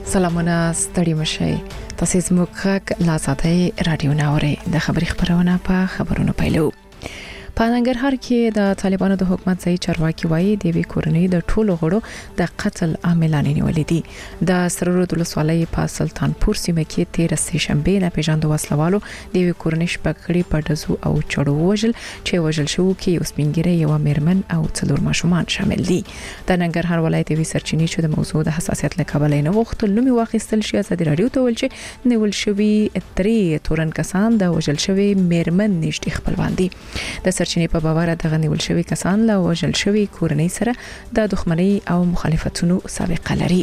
سلامونه ستړي مشئ تاسو زموږ غږ لا ساتي رادیو ناوړي د خبري خبرونه په خبرونو پیلو په ننګرهار کې د طالبانو د حکومت ځای چارواکي وایي د وی کورنۍ د ټولو غړو د قتل عاملان نیولې دي د سرورود ولسوالۍ په سلطانپور سیمه کې 13 سه شنبه نه پیژاندو وسلوالو د وی کورنۍ شپږړي په دزو او چړو وژل چې وژل شو کې یو سپینګری یو میرمن او څلور ماشومان شامل دي د ننګرهار ولایت وی سرچینې چې د موضوع د حساسیت لکبلې نه وختل نومي واخیستل شي ازادي رادیو ته ول چې نیول شوی 3 تورن کسان د وژل شوی میرمن نشټي خپلوان دي د سرچینې په باور د غنیول شوی کسان له وژل شوی کورنۍ سره د دښمنۍ او مخالفتونو سابقه لري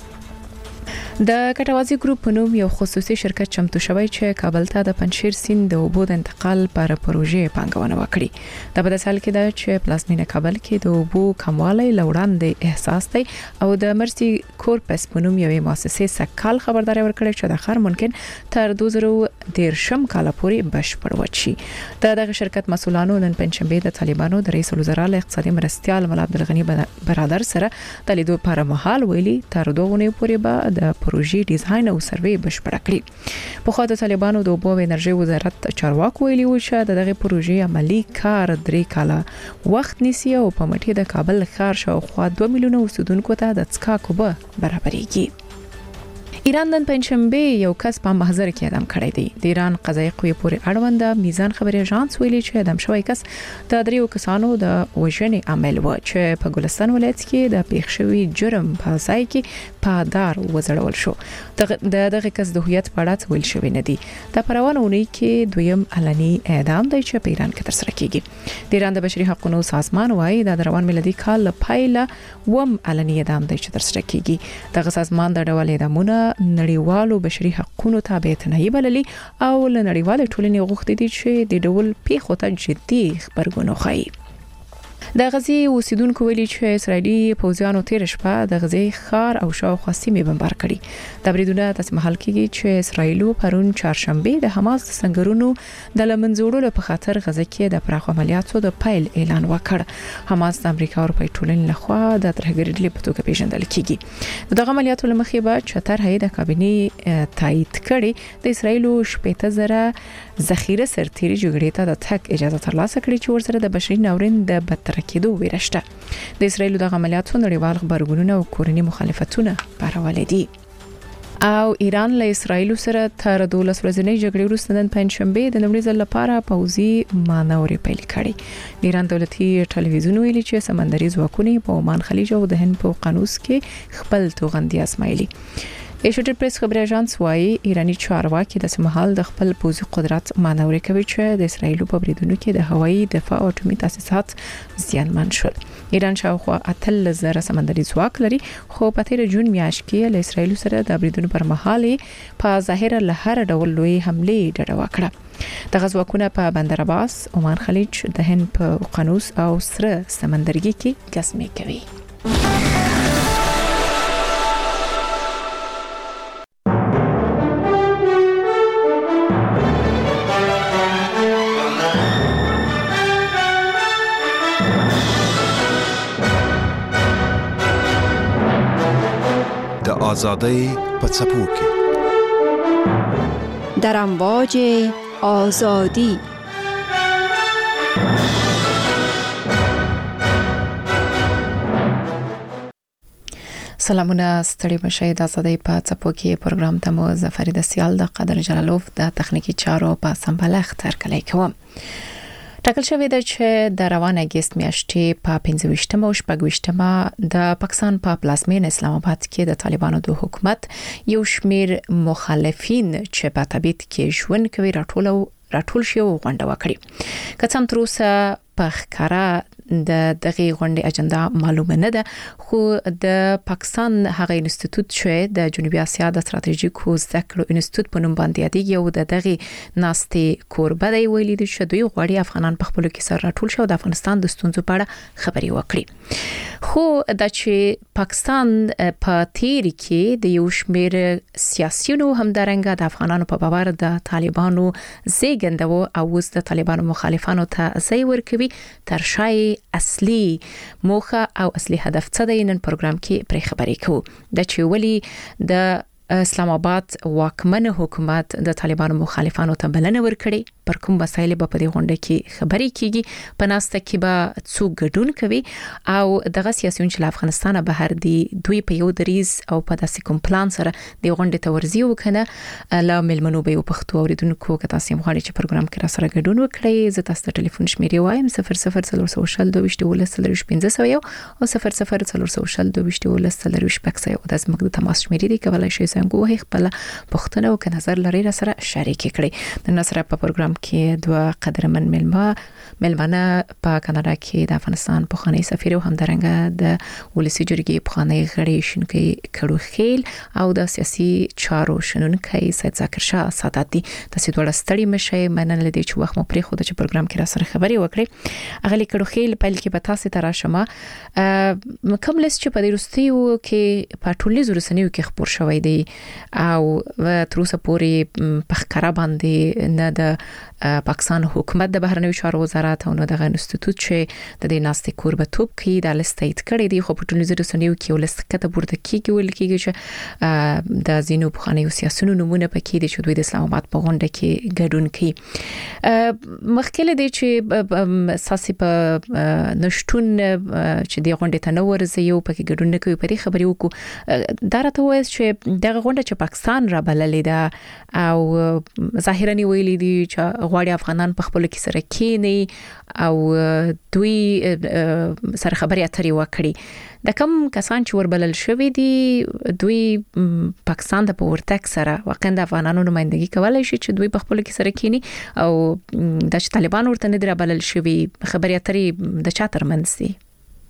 د کټوازی ګروپ په نوم یو خصوصي شرکت چمتو شوی چې کابل ته د پنځیر سیند د اوبو د انتقال پر پروژې پانګونه وکړي د په سال کې دا چې پلازمینه کابل کې د اوبو کموالی لوړاندې احساس دی او د مرسي کورپس په نوم یوې مؤسسې سکهال خبرداري ورکړي چې د خر ممکن تر 2013 کال پورې بشپړ وشي دغه شرکت مسولانو نن پنځشنبه د طالبانو د رئیس الوزرا له اقتصادي مرستيال مولا عبدالغنی برادر سره د لیدو پر مهال ویلي تر 2 غونې پورې به د پروژې ډیزاین او سروې بشپړ کړي په خو د طالبانو د اوبو او انرژي وزارت چارواکو ویلي و چې دغه پروژې عملی کار 3 کاله وخت نیسي او په مټي د کابل ښار شاوخوا 2 میلیونه اوسیدونکو ته د څښاک اوبه برابرېږي ایران نن پنځشنبه یو کس په محضر کې اعدام کړی دی د ایران قضایي قوې پورې اړوند میزان خبري اژانس ویلي چې اعدام شوی کس د دریو کسانو د وژنې عامل و چې په ګلستان ولایت کې د پیښ شوی جرم په ځای کې پادار وزړول شو دغه کس د هویت په اړه ویل شوی نه دی د پروانونی کې دویم علني اعدام دی چې په ایران کې ترسره کیږي د ایران د بشري حقوقو سازمان وايي د روان میلادي کال پایله وم علني اعدام دی چې ترسره کیږي دغه سازمان د ډول اعدامونه نړیوالو بشري حقوقو تابعیت نه بللي او له نړیوال ټولنې غوښتي دي چې د ډول پیښو ته جدي خبرګون وخایي د غزي اوسیدونکو ویلي چې اسرایلی پوځیانو تیر شپه د غزي ښار او شاوخوا سیمې بمبار کړي د بریدونو تاسو محل کې چې اسرایلو پرون چهارشنبه د حماس د سنگرونو د لمنځوړلو په خاطر غزه کې د پراخ عملیاتو د پایل اعلان وکړ حماس د امریکا او اروپای ټولنې لخوا د ترهګرۍ په توګه پیژندل کیږي دغه عملیاتو لمخې به چتر هي د کابینه تایید کړي د اسرایلو شپېته زره ذخیره سرتیري جوړې ته د تک اجازه ترلاسه کړي چې ورسره د بشري ناورین د بدتر کېدو ویرشته د اسرایلو د عملیاتو نړیوال خبرګونونه او کورنی مخالفتونه پارولې دي او ایران له اسرایل سره تر 12 ورځې جګړې وروسته نن پنځشنبه د لومړي ځل لپاره پوځي مانورې پیل کړې د ایران دولتي ټلویزیون ویلي چې سمندري ځواکونه په عمان خلیج او د هند په قانوس کې خپل توغندي اسماعیلي ایشوټر پریس خبري اژانس وايي ایرانی چارواکي د سمحال د خپل پوځي قدرت مانورې کوي چې د اسرایل په بریدونو کې د هوایي دفاع او اټومي تاسیسات زیانمن شول ایران شاوخوا 8000 سمندري ځواک لري خو په 13 جون میاشت کې له اسرایل سره د بریدونو پر مهال په ظاهر له هر ډول لوی حمله ډډه وکړه د غزواکونه په بندر عباس عمان خلیج د هند په قانوس او سره سمندرګي کې قسمه کوي آزادی په څپو کې در امواج آزادی سلامونه ستړي مشئ د آزادی په څپو کې پروګرام ته مو ظفر د سیال د قدر جلالوف د تخنیکی چارو په سمبالښت تر کلی کوم ټاکل شوی دی چې د روان اگست میاشتې په 25 او 26 د پاکستان په پلازمینه اسلام آباد کې د طالبانو د حکومت یو شمیر مخالفین چې په تبعید کې ژوند کوي راټول شي او غونډه وکړي که څم تر اوسه په ښکارا دغه غونډې اجنډا معلومه نه ده خو د پاکستان هغه انسټیټیوټ چې د جنوبي اسیا د ستراتیژیکو زده کړو انسټیټیوټ په نوم باندې یادېږي او دغه ناستې کوربه دی ویلي دي چې دوی غواړي افغانان په خپل کې سره راټول شي او د افغانستان د ستونزو په اړه خبري وکړي خو د چې پاکستان په تیر کې د یو شمیر سیاسيونو همدارنګه د افغانانو په باور د طالبانو زیږندو او اوس د طالبانو مخالفانو ته ځای ورکوي تر شای اصلي موخه او اصلي هدف څه دی نن پروګرام کې پرې خبرې کوو د چې ولی د اسلام آباد واکمن حکومت د طالبانو مخالفانو ته بلنه ورکړي پر کوم مسایل په دې غونډه کې خبرې کیږي په ناسته کې به څوک ګډون کوي او دغه سیاسيون چې افغانستان بهر دي دوی په یو دریز او په داسې کوم پلان سره د غونډې ته ورځي وکنه لا ملمنو به پښتو اوریدونکو که تاسو هم غواړئ چې پروګرام کې را سره ګډون وکړئ زه تاسو ته ټلیفون شمیرې وایم 0040221501 او 00402215 د زموږ د تماس شمیرې دی کولای شئ څنګه وه خپل پښتنه او که نظر لري را سره شریک کړئ د نصر په پروګرام کې دوه قدرمن ملمنه په کاناډا کې د افغانستان په خاني سفیر او همدارنګه د ولسی جرګې په خاني غړي شونکي کړو خیل او د سیاسي چارو شنونکي سید ذکر شاه سادات دي تاسو ډول ستړي مشه مننه لدی چې وخت مو پرې خو د پروګرام کې را سره خبري وکړي اغلی کړو خیل په لکه په تاسو ته راشمه کوم لیست چې په دې رستیو کې په ټولنیزو رسنیو کې خبر شوی دی او تر اوسه پورې په ښکارا باندې نه د پاکستان حکومت د بهرنیو چارو وزارت او نه د انسټیټیوټ چې د دې ناستې کوربتوب کوي د لیست تایید کړی دی خو په ټولنیزو رسنیو کې ولست کته پورته کیږي ول کیږي چې د زینو بخانیو سیاسيونو نمونه پکې دي چې دوی د اسلام آباد په غونډه کې ګډون کوي مخکله دي چې اساسي په نشټون چې د غونډې ته نو ورځي یو پکې ګډون نه کوي په دې خبرې وکړو دا راته وایي چې دغه غونډه چې پاکستان را بللې ده او ظاهرا ویلي دي چې غواړي افغانان په خپل کې سره کېني او دوی سره خبرې اترې وکړي د کوم کسان چې وربلل شوی دي دوی پاکستان د پورتک سره واقعا د افغانانو نمائندګي کولای شي چې دوی په خپل کې سره کېني او د طالبان ورته نه دربلل شوی خبرې اترې د چا ترمنځ دي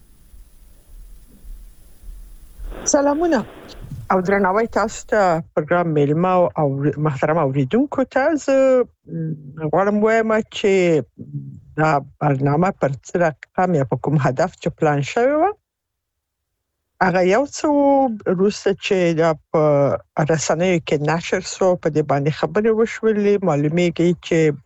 سلامونه او درناوی تاسو ته پروګرام میلمه او محترم اوریدونکو ته غواړم وایم چې دا برنامه پر څه رقم یا په کوم هدف چې پلان شوی و هغه یو څو روسه چې د رسنیو کې نشر شو په دې باندې خبرې وشولې معلومیږي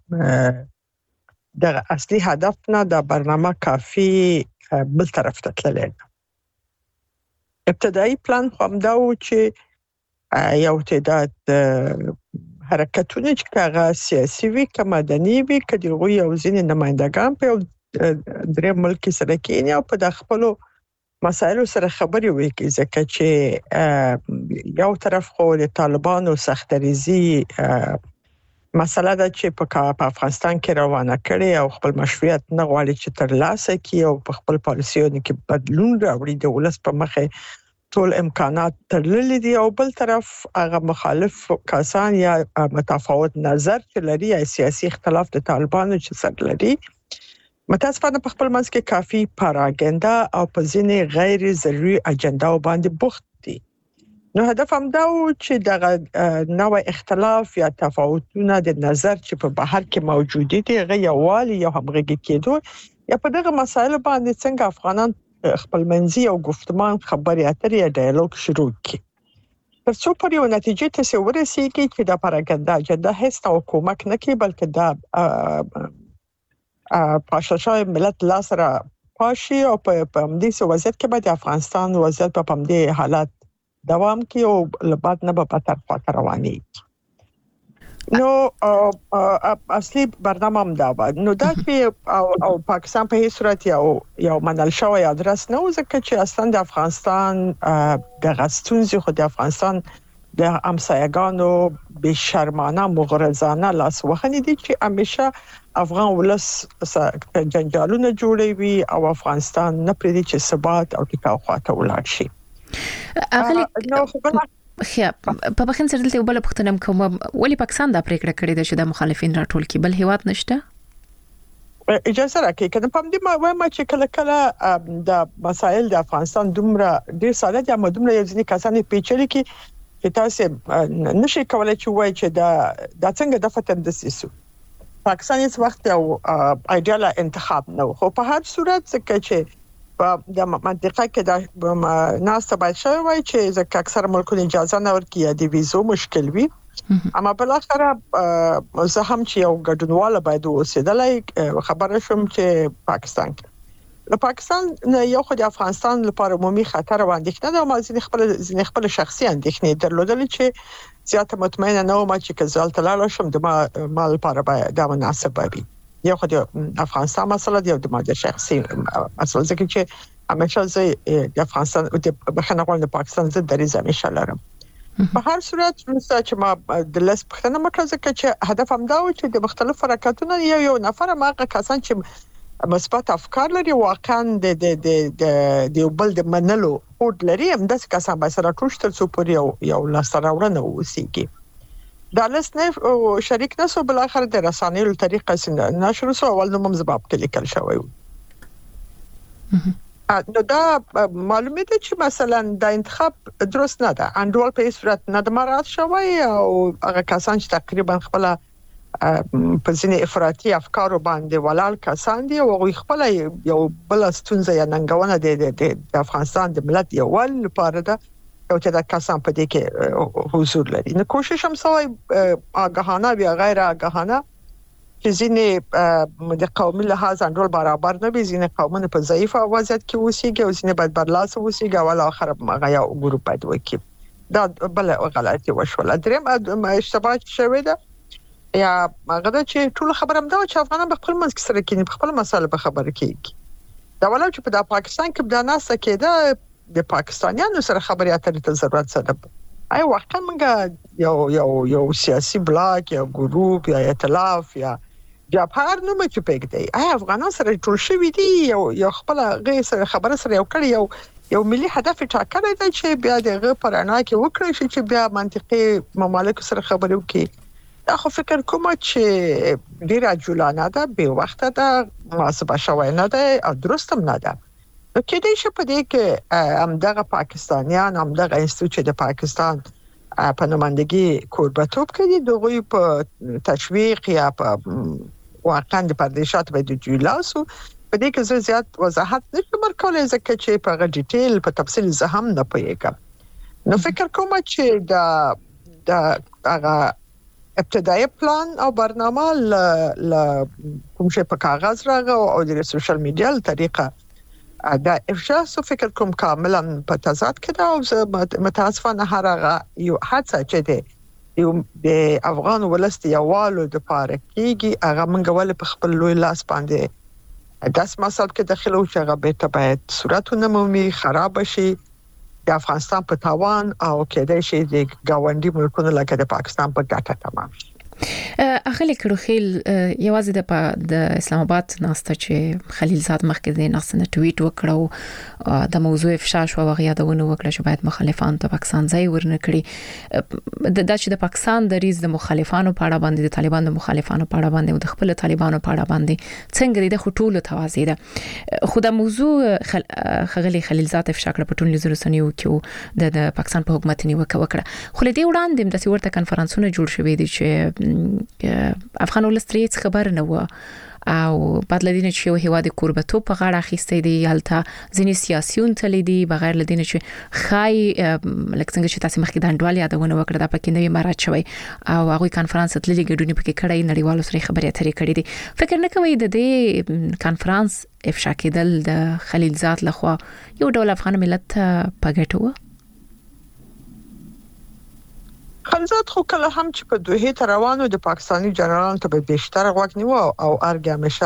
چې د اصلي هدف نه د برنامه کافي بل طرف ته تللی ابتدایي پلان همدا و چې یو تعداد حرکتونه چې هغه سیاسي وي که مدني وي که دغه یو ځینې نمائندګان په درې ملک سره کېني او په خپل مسایلو سره خبرې وکړي ځکه چې یو طرف خو د طالبانو سختریزي مسله ده چې په افغانستان کې روانه کړي او خپل مشروعیت نه غواړي چې ترلاسه کړي او په خپل پالیسیونو کې بدلون راوړي د ولس په مخه ټول امکانات ترللي دي او بل طرف هغه مخالف کسان یا متفاوت نظر چې لري یا سیاسي اختلاف د طالبانو چې سره لري متاسفانه په خپل منځ کې کافي پاراګندا او په ځینې غیر ضروري اجنډا باندې بوخت دي نو هدف هم دا و چې دغه نوع اختلاف یا تفاوتونه د نظر چې په بهر کې موجود دي غیوالي یا همغږي کېدو یا په دغه مسایلو باندې څنګه افغانان خپل منځي او گفتمان خبرې اترې یا ډایالوګ شروع کړي تر څو پر یو نتیجې ته ورسیږي چې د پاراګندا اجنډا هیڅ او کومک نه کوي بلکې دا پاشاشای ملت لاسره پاشي او په دې وضعیت کې به د افغانستان وضعیت په همدې حالت دوام کې او لبات نه به تر خاطر رواني نو اصلي برنامه هم دا نو دا چې او پاکستان په هیڅ صورت یو منل شوی ادرس نه ځکه چې اصلا د افغانستان د غستونځي خو د افغانستان د امسایګانو بشرمانه مغرضانه لاس وخنې دي چې همیشه افغان ولس جنجالونه جوړوي او افغانستان نه پرې چې ثبات او ټکاو خواته ولاړ شي اغلی په بخښن سره دلته بل پښتنم کوم ولی پاکستان دا پریکړه کړې ده چې د مخالفین راټول کی بل هیواد نشته اجازه راکړئ کنه په دې ما وایم چې کله د مسائل د افغانستان دومره ډیر ساده دي اما دومره یو ځینې کسانې پیچلي کې تاسو نشي کولای چې وایي چې دا څنګه د فتن د سیسو پاکستان هیڅ وخت یو ایډیال انتخاب نه خو په هر صورت څنګه چې د منطقه کې د ناس باید شوی وای چې ځکه اکثر ملکونه اجازه نه ورکوي د ویزو مشکل وي اما بل اخر زه هم چې یو ګډونواله باید اوسېدلای خبره شوم چې پاکستان د پاکستان یو خو د افغانستان لپاره عمومي خطر او اندېښنه ده، او ځینې خپل شخصي اندېښنې درلودل چې زیاته مطمئنه نه وم چې کزال تلاله شم د ما لپاره دا مناسب وي. یو خو د افغانستان مسله دی او د ما د شخصي مسله ځکه چې همیشه زه د افغانستان او د بخنه د پاکستان زه دریځ همیشه لرم. په هر صورت چې ما د لاس پښتنه مکه ځکه چې هدف هم دا و چې د مختلف حرکتونو یو نفر ماغه کسان چې مثبت افکار لري واقعا د بل د منلو هوډ لري هم د کسان به سره ټوشتل سو پورې یو لاستراوړنه وسیږي. دا لسنه شریک نسو بل اخر د رسانیو طریقه څنګه نشر سو اول نو مزباب کلیکل شوی. نو دا معلومه ده چې مثلا د انتخاب درست نه ده، انډول په صورت نه د مراد شوی او هغه کسان چې تقریبا خپل په ځینې افراطي افکارو باندې ولال کسان دي او خپل یو بل ستونزه یا ننګونه د افغانستان د ملت یو ول لپاره ده او چې دا کسان په دې کې حضور لري. نو کوشش هم سوی آگاهانه یا غیر آگاهانه چې ځینې د قومي لحاظ انډول برابر نه وي، ځینې قومونه په ضعیف وضعیت کې اوسېږي او ځینې باید برلاس اوسېږي او اخر هغه یو ګروپ باید وکړي. دا بل غلطي وشول. دریم اشتباه شوی ده یا هغه چې ټول خبرم دا چې افغانان په خپل منځ کې سره کېني په خپل مسله به خبر کېږي. دا ولې چې په پاکستان کې د ناسه کېده د پاکستانیانو سره خبرې اترې ته ضرورت سره آیا واقعا موږ یو سیاسي بلاک یا ګروپ یا ائتلاف یا جبهه نو مې پېږدي آیا افغانان سره ټول شوي دي یو خپل غیر سره خبره سره یو کړی یو ملي هدف ټاکلی دی چې بیا دغه پرانا کې وکړي چې بیا منطقي ممالک سره خبرې وکړي. دا خو فکر کوم چې ډیر عجولانه ده، به وخت ده، مناسبه شوی نه ده او درست هم نه ده. نو کې دې چې په دې کې همدغه پاکستانیان همدغه انستیتوت د پاکستان په نمائندګي کوربتوب کوي دغه په تشویق یا په واقعا د پردیشات به د جولاسو په دې کې زیات وضاحت نشم ورکولای ځکه چې په ډیټیل په تفصیل زه هم نه پوهیږم. نو فکر کوم چې دا هغه ابتدایي پلان او برنامه کوم چې په کاغذ راغو او د سوشل میډیا له طریقه دا افشا سو فکر کوم کاملا په تضاد کې دا او متاسفانه هغه یو حادثه چې د افغان ولست یوالو د پاره کېږي هغه منګ ول په خپل لوی لاس باندې داس مسل کې داخله او چې هغه به باید صورتونه مومي خراب شي د افغانستان په تاوان او کېدای شي د گاونډي ملکونو لکه د پاکستان په ګټه تمام شي. اخلي کړوخیل یوازې د اسلام آباد ناسته چې خلیلزاد مخکې د ناسنه ټویټ وکړو د موضوع افشا شو او غیادونه وکړه چې باید مخالفان ته پاکستان ځای ورنکړي د چې د پاکستان د ریز د مخالفانو په اړه باندې د طالبانو د مخالفانو په اړه باندې او د خپل طالبانو په اړه باندې څنګه د خټولو توازی ده خو د موضوع خلیلزاد افشا کړ په ټولنیزو رسنیو کې د پاکستان په حکومت نیوکه وکړه خو لدی وړاندې د ورته کانفرنسونه جوړ شوې دي چې افغان ولستریت خبر نه و او بعد لدینه چې یو هیواد کوربتو په غاړه اخیستې دي حالت ځینې سیاسيون تللی دي بغیر لدینه چې خای لکه څنګه چې تاسو مخکې د انډوال یادونه وکړه د پکې نوې مراد شوی او هغه کانفرنس تللی ګډونی پکې کړای نړیوالو سره خبرې اترې کړې دي فکر نه کوي د دې کانفرنس افشا کېدل د خلیلزاد لخوا یو ډول افغان ملت په ګټو خلیلزاد خو کله هم چې په دوه ته روانو د پاکستاني جنرالانو ته به بیشتر غوږ نیو او ارګ همیشه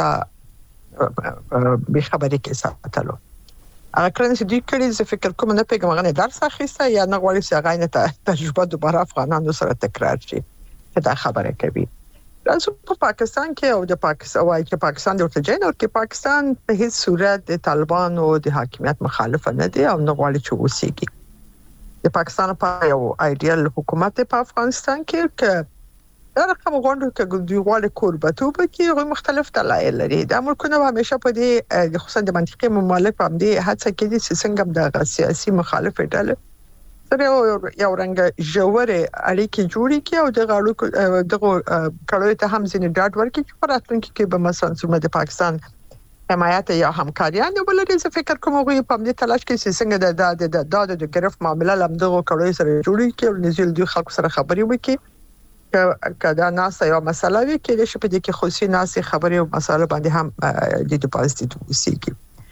به خبرې کې ساتلو هغه کله چې دوی کړي زه فکر کوم نه پیګم غنه درس اخیسته یا نه غواړي چې هغه نه تجربه دوباره افغانانو سره تکرار شي دا خبره کوي راځو په پاکستان کې او د پاکستان وايي چې پاکستان د ورتجین او کې پاکستان په هیڅ صورت د طالبانو د حاکمیت مخالف نه دی او نه غواړي چې وسیږي د پاکستان په یو ایډیال حکومت په افغانستان کې دا رقم غونډه کې دوی غواړي کوربتوب کې غو مختلف دلایل لري دا ملکونه همیشه په دې خصوصا د منطقي ممالک په دې هڅه کې دي چې څنګه د سیاسي مخالف ډله سره یو رنګ جوړه اړیکې جوړې کې او د کړهو ته هم ځینې ډاډ ورکړي چې په راتلونکي کې به مثلا څومره د پاکستان حمایت یا همکاریان ولري زه فکر کوم غوي په دې تلاش کې چې څنګه د ګرفت معاملې لمدغه کړهو سره جوړې کې او نزل دوی خلکو سره خبرې وکړي کدا ناس یو مسله وی کې چې په دې کې خصوصي ناس خبرې او مسله باندې هم د پازیټیو وسیږي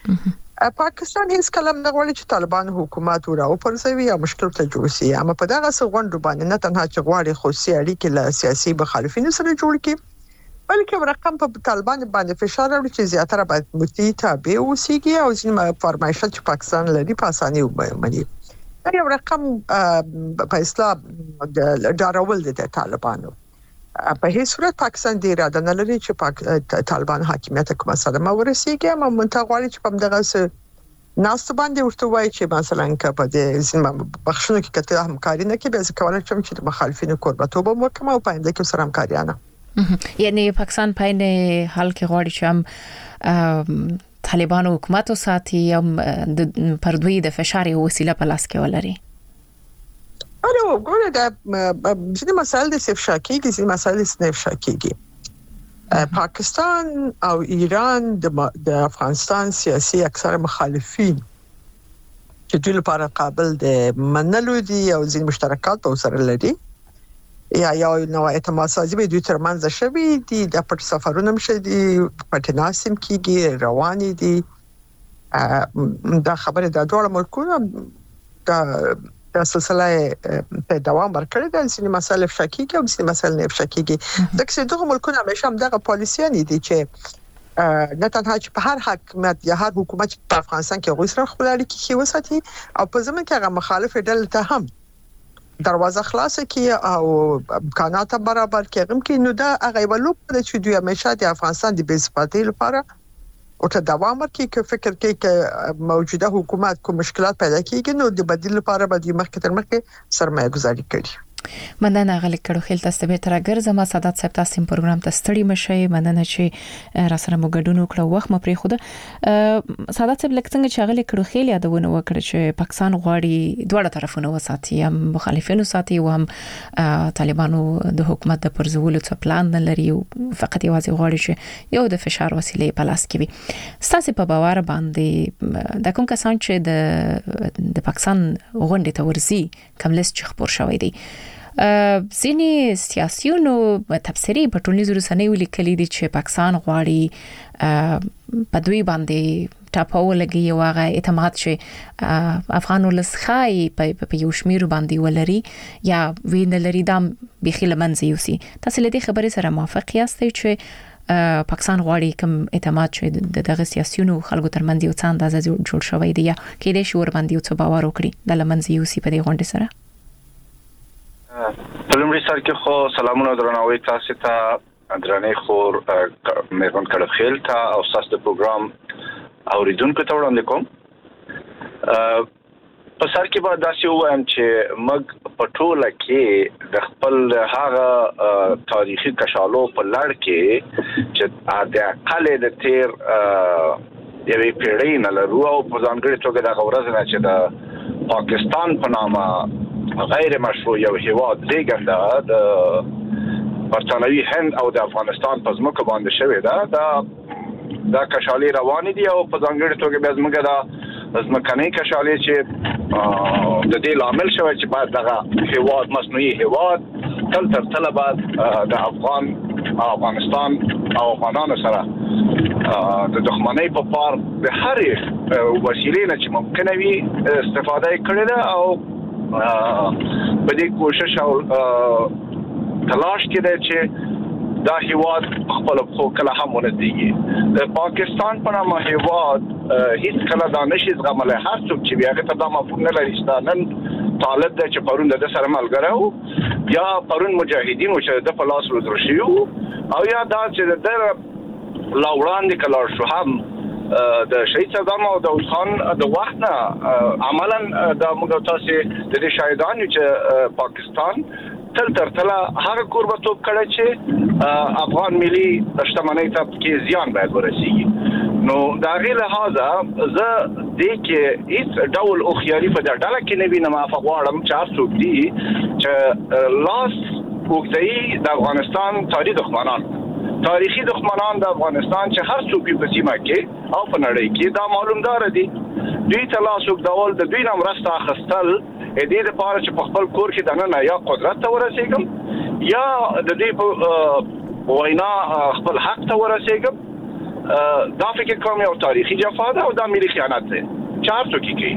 پاکستان هیڅ کلم نه غواړي چې طالبان حکومت وراو پرځوي یا مشکل ته جوړ شي، اما په دغه څغونډو باندې نه تنها چې غواړي خصوصي اړیکې له سیاسي مخالفینو سره جوړ کړي، بلکې رقم په طالبان باندې فشار راوړي چې زیاتره باید متي تابع اوسيږي او ځینې فرمایشات چې پاکستان لري په اساني ومني. دا یو رقم په اصطلاح د ډارول دي طالبانو. په هیڅ صورت پاکستان د اراده نه لري چې طالبان حاکمیت کوم صدمه ورسیږي، اما منطقه غواړي چې په دغه ناس باندې ورته وایي چې مثلا په دې ځینې بخښنو کې کته همکاري نه کوي، ځکه کولای شي چې د مخالفینو قربتوب وکړي او په انده کې سره همکاري نه. یعنی پاکستان په نه حال کې غواړي چې طالبان حکومت ساتي او پر دوی د فشار وسیله په لاس کې ولري. نو ګوره دا ځینې مسایل د افشا کېږي، ځینې مسایل د افشا کېږي. پاکستان او ایران د افغانستان سیاسي اکثر مخالفین چې دوی لپاره قابل د منلو دي او ځینې مشترکات په سره لري یا نو اعتماد سازي به دوی ترمنځ شوي دي، د پټ سفرونه مشه دي، پټ ناسم کېږي، رواني دي. دا خبره د ډول ملکونو د سلسله په دوام ورکړی د ځینې مسایل افشاکي کې او ځینې مسایل نه افشاکي کې. د کسې دغه ملکونه همیشه هم دغه پالیسیان دي چې نه تنها چې په هر حکومت یا هر حکومت په افغانستان کې غوښتل خپل اړیکې ښه وساتي او په ځمن کې هغه مخالف ډلې ته هم دروازه خلاصه کړي او امکانات برابر کړي. نو دا هغه ولوب چې دوی همیشه د افغانستان د بیسپاتۍ لپاره او ته دوام ورکړي چې فکر کوي چې موجوده حکومت کوم مشکلات پیدا کیږي، نو د بدیل لپاره به د مخکې تر مخکې سرمایه گذاري کوي. مننه غلی کړو خیل تاسو به تر ګرځم سادات صاحب تاسو پروګرام ته ستړي مشي. مننه چې را سره مو ګډون وکړو، وخت مو پرې خوده. سادات صاحب لکه څنګه چې غلی کړو خیل یادونه وکړه چې پاکستان غواړي دواړه طرفونه وساتي، هم مخالفینو ساتي او هم طالبانو د حکومت د پرځولو څه پلان نه لري، فقط یوازې غواړي چې یو د فشار وسیله په لاس کې وي. تاسو په باور باندې د کوم کسان چې د پاکستان غونډې ته ورزي کوم لیست چې خبر شوی دی، ځینې سیاسيونو تفسیری په ټولنیزو رسنیو لیکلي دي چې پاکستان غواړي په دوی باندې ټاپو لګي او هغه اعتماد چې افغان ولسخای په یو شمیر باندې ولري یا وین لري دام بخیل منځ یوسي. تاسو له دې خبرې سره موافق یاستئ چې پاکستان غواړي کوم اعتماد چې دغه سیاسيونو خلکو ترمنځ یو څه اندازه جوړ شوی دی یا کې د شور باندې یو څه باور وکړي د لمنځ یوسي په دې غونډه سره؟ پلمړي سر کې خو سلامونه درناوي تاسو ته درنې خور مېرمن کړه خیل ته او تاسو د پروګرام اوریدونکو ته وړاندې کوم. په سر کې به داسې وایم چې موږ په ټوله کې د خپل هغه تاریخي کشالو په لړ کې چې د اقل د تیر یوې پیړۍ نه لرو او په ځانګړي توګه د غورز نه چې د پاکستان په نامه غیر مشروع یو هیواد زیږنده د برتانوي هند او د افغانستان په ځمکه باندې شوی دا کشالي روان دي او په ځانګړي توګه به زموږ د ځمکنۍ کشالي چې د دې لامل شوی چې بعد دغه هیواد مصنوعي هیواد تل تر بعد د افغانستان او افغانانو سره د دښمنۍ په پار د هر وسیلې نه چې ممکنه وي استفاده کړې ده او په دې کوشش او تلاش کې ده چې دا هیواد خپل خو کله هم ونځيږي. د پاکستان په نامه هیواد هیڅ کله دا نشي زغملای. هر څوک چې بیا هغه ته دا مفهوم نه لري چې نن طالب ده چې پرون د سره ملګری یا پرون مجاهدین چې د پلاس روزر شيو او یا دا چې د لاوړان د کلار شو هم د شهید صدام او د خان د وخت نه عملاً د موږ تاسو د دې شاهدانو چې پاکستان تل هغه قربتوب کړی چې افغان ملي شتمنۍ ته کې زیان باید ورسیږي. نو دا غیر لحاظه زه د کې هیڅ ډول او خیالي په ډله کې نه وینم. افغانم چې څوک دي چې لاس وګړي د افغانستان تاریخي دښمنان د افغانستان چې هر څوک په سیمه کې او په نړۍ کې دا معلومدار دي. دوی تلاسوک ډول د دوی نام راسته خستل دې لپاره چې په خپل کور کې دنه یا قدرت ته ورسېږم یا د دې په وینا خپل حق ته ورسېږم دا فکر کوم یو تاریخي جفا ده او دا ملي خیانت ده چار څوک کوي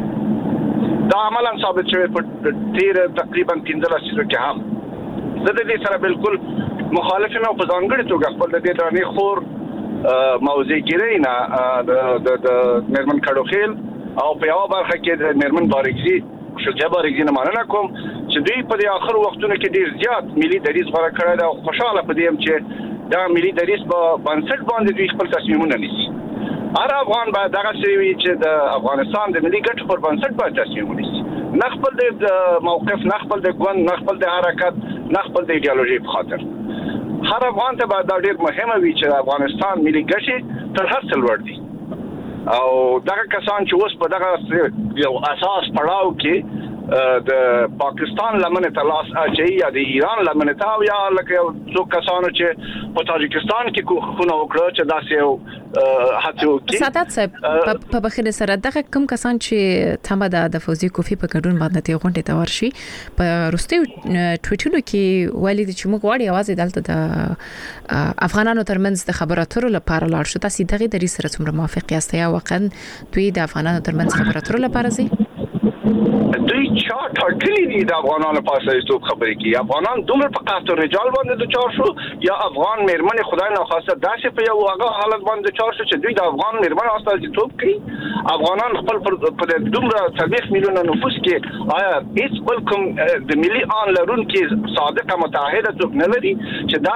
دا عملاً ثابت شوی په تیر تقریبا 15 لسیزو کې هم د دې سره بالکل مخالف یم او په ځانګړي توګه خپل د دې درنې خور موضوع ګیري نه د مېرمن کډوخیل او په یو برخه کې د مېرمن بارګزي شجاع بارګزي نه مننه کوم چې دوی په دې اخر وختونو کې ډیر زیات ملي دریځ غوړه کړی دا خوشاله پدې چې دا ملي دریځ په بنسټ باندې دوی خپل تصمیمونه نیسي هر افغان باید دغه شی چې د افغانستان د ملي ګټو پر بنسټ باید تصمیم ونیسي نه خپل د موقف نه خپل د ګوند نه خپل د حرکت نه خپل د ایدئولوژي په خاطر هر افغان ته باید ډیر مهمه وي چې افغانستان ملي ګټې تر هر څه لوړ دي او دغه کسان چې اوس په دغه یو اساس پړاو کې د پاکستان لمنه تلاش اچي یا د ایران لمنه تا یا لکه څو کسانو چې په تاجکستان کې خونه وکړه چې داسې هڅه وکړي سادات صاحب په بخیر سره دغه کم کسان چې تمه د فوزي کوفي په ګډون باندې ته غونډه ته ورشي په روستي ټویټونو کې ولیدل چې موږ غواړي आवाज دلته د افغانانو ترمنځ د خبرو اترو لپاره لاړ شو تاسو دغه د ریسره څومره موافق یاست یا واقعا دوی د افغانانو ترمنځ خبرو اترو لپاره زی دوی چا ټاکلي دي د افغانانو په اساس ته خبرې کوي افغانان دومره په قحط رجال باندې د چار شو یا افغان مېرمن خدای نه خاصه داسې په یو هغه حالت باندې چار شو چې دوی د افغان مېرمن اساس ته کوي افغانان خپل په دومره 30 میلیونه نفوس کې آیا هیڅ بل کوم د ملي آن لرونکي صادقه متحده څوک نه لري چې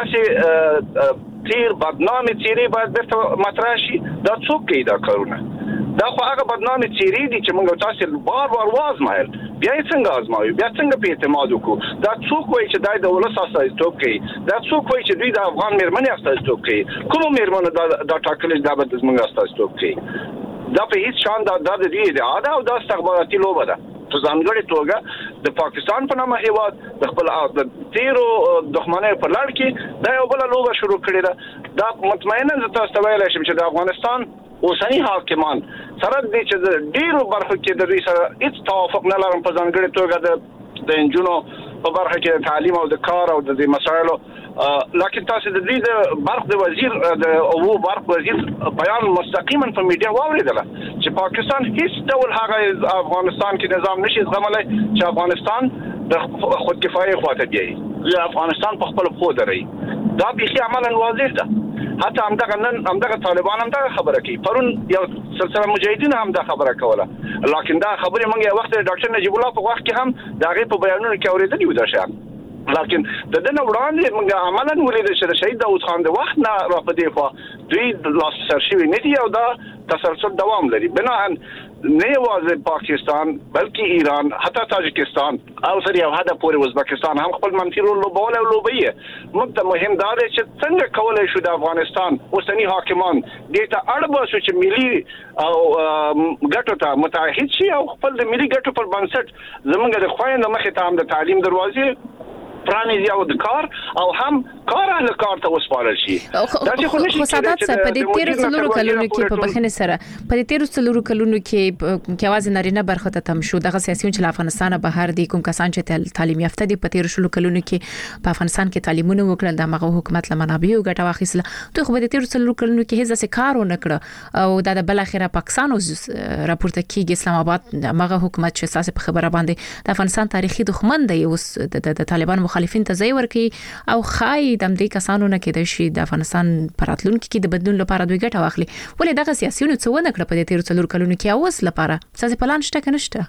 داسې تیر بدنامي چیرې باید د مطرح شي دا څوک کوي دا کارونه دا خو هغه بدنامي چیرې دي چې موږ تاسو بار وازمایل بیا څنګه ازمایو بیا څنګه په اعتماد وکړو دا څوک وایي چې دای د ولس اساس ټوک کوي دا څوک وایي چې دوی د افغان مېرمنې اساس ټوک کوي کوم مېرمنه دا ټاکل دا به موږ اساس ټوک کوي دا په هیڅ شان دا د دې د عاده او د استخباراتي لوبه ده په ځانګړي توګه د پاکستان په نامه هیواد د خپل د تیرو دښمنۍ په لړ کې دا یو بل لوبه شروع کړې ده دا مطمئنا زه تاسو ته ویلی شم چې د افغانستان اوسنی حاکمان سره د چې ډیرو برخو کې د دوی سره هیڅ توافق نه لرم په ځانګړي توګه د انجونو په برخه کې تعلیم او د کار او د مسایلو لکه تاسو د دې د برخ د وزیر د او برخ وزیر بیان مستقیما په میډیا واوریدل چې پاکستان هیڅ ډول هغه افغانستان کې نظام نشي زغملای چې افغانستان د خود کفایه خواته بیایي یا افغانستان په خپل خو دري دا به عملاً واضح ده حتی همدغه طالبان هم دا خبره کوي پرون یو سلسله مجاهدین هم دا خبره کوله لکه دا خبره موږ یو وخت ډاکټر نجیب الله په وخت کې هم دا غي په بیانونو کې اوریدلی و دا شان لکه د دنه وړاندې موږ عملاً ولید چې شهید داوود خان د وخت نه را پدې خو دوی لاس سرشوي نه دي او دا تسلسل دوام لري بنا نه یوازې پاکستان بلکې ایران حتی تاجکستان او سره یو هدا پورې ازبکستان هم خپل منفي رول لوبول او لوبي موږ ته مهم دا دی چې څنګه کولای شو د افغانستان اوسنی حاکمان دې ته اړ شو چې ملي او ګټو ته متحد شي او خپل د ملي ګټو پر بنسټ زمونږ د خويند مخې ته هم د تعلیم دروازې پرانیزي او د کار او هم کار اهل کار ته وسپارل شي دا چې خو نشي سادات صاحب په دې 13 کلونو کې په بخنه سره په دې 13 کلونو کې आवाज نارینه برخه ته تم شو دغه سیاسيون چې افغانستان بهر دي کوم کسان چې تعلیم یافته دي په 13 کلونو کې په افغانستان کې تعلیمونه وکړل د هغه حکومت لمنابع او ګټه واخیسله ته خو په دې 13 کلونو کې هیڅ څه کار ونه کړ او د بل اخره پاکستان راپورته کیږي اسلام آباد هغه حکومت چې اساس په خبره باندې د افغانستان تاریخي دښمن دی اوس د طالبان مخالفین ته ځای ورکي او خای د دې کسانو نه کېدای شي د افغانستان پراتلونکو کې د بدلون لپاره دوی ګټه واخلي ولې دغه سیاسيونو څه ونه کړ په دې 13 کلونو کې اوس لپاره څه پلان شته کنه شته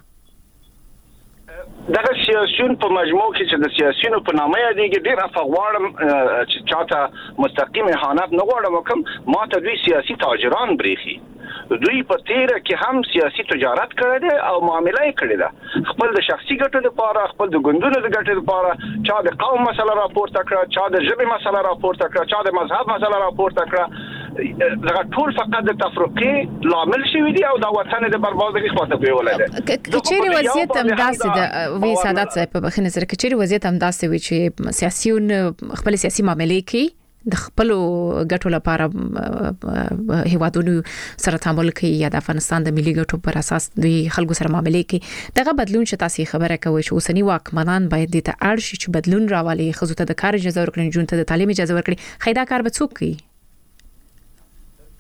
دغه سیاسيون په مجموع کې چې د سیاسيونو په نامه یادېږي ډېر افغوړم چې چاته مستقیم اهانت نه غواړم کوم ما ته دوی سیاسي تاجران بریخي دوی په تیره کې هم سیاسي تجارت کړی دی او معاملې کړی ده خپل د شخصي ګټو لپاره خپل د ګوندونو د ګټو لپاره چا د قوم مسله راپورته کړه چا د ژبې مسله راپورته کړه چا د مذهب مسله راپورته کړه دا ټول فقط د تفرقه لامل شوی دی او د وطن د بربادۍ خواته بیولای دی کچېری وضعیت هم داسې د وی سادات صاحب په بخنه سره کچېری وضعیت هم داسې وی چې سیاسيون خپل سیاسي معاملې کوي د خپل ګټو لپاره هیوادونو سره تعامل کوي یا د افغانستان د ملي ګټو پر اساس دوی خلکو سره معاملې کوي دغه بدلون چې تاسو خبره کوي چې اوسنی واکمنان باید د اړ شي چې بدلون راولي خصوصا د کار اجازه ورکړي جون ته د تعلیم اجازه ورکړي خیدا کار به څوک کوي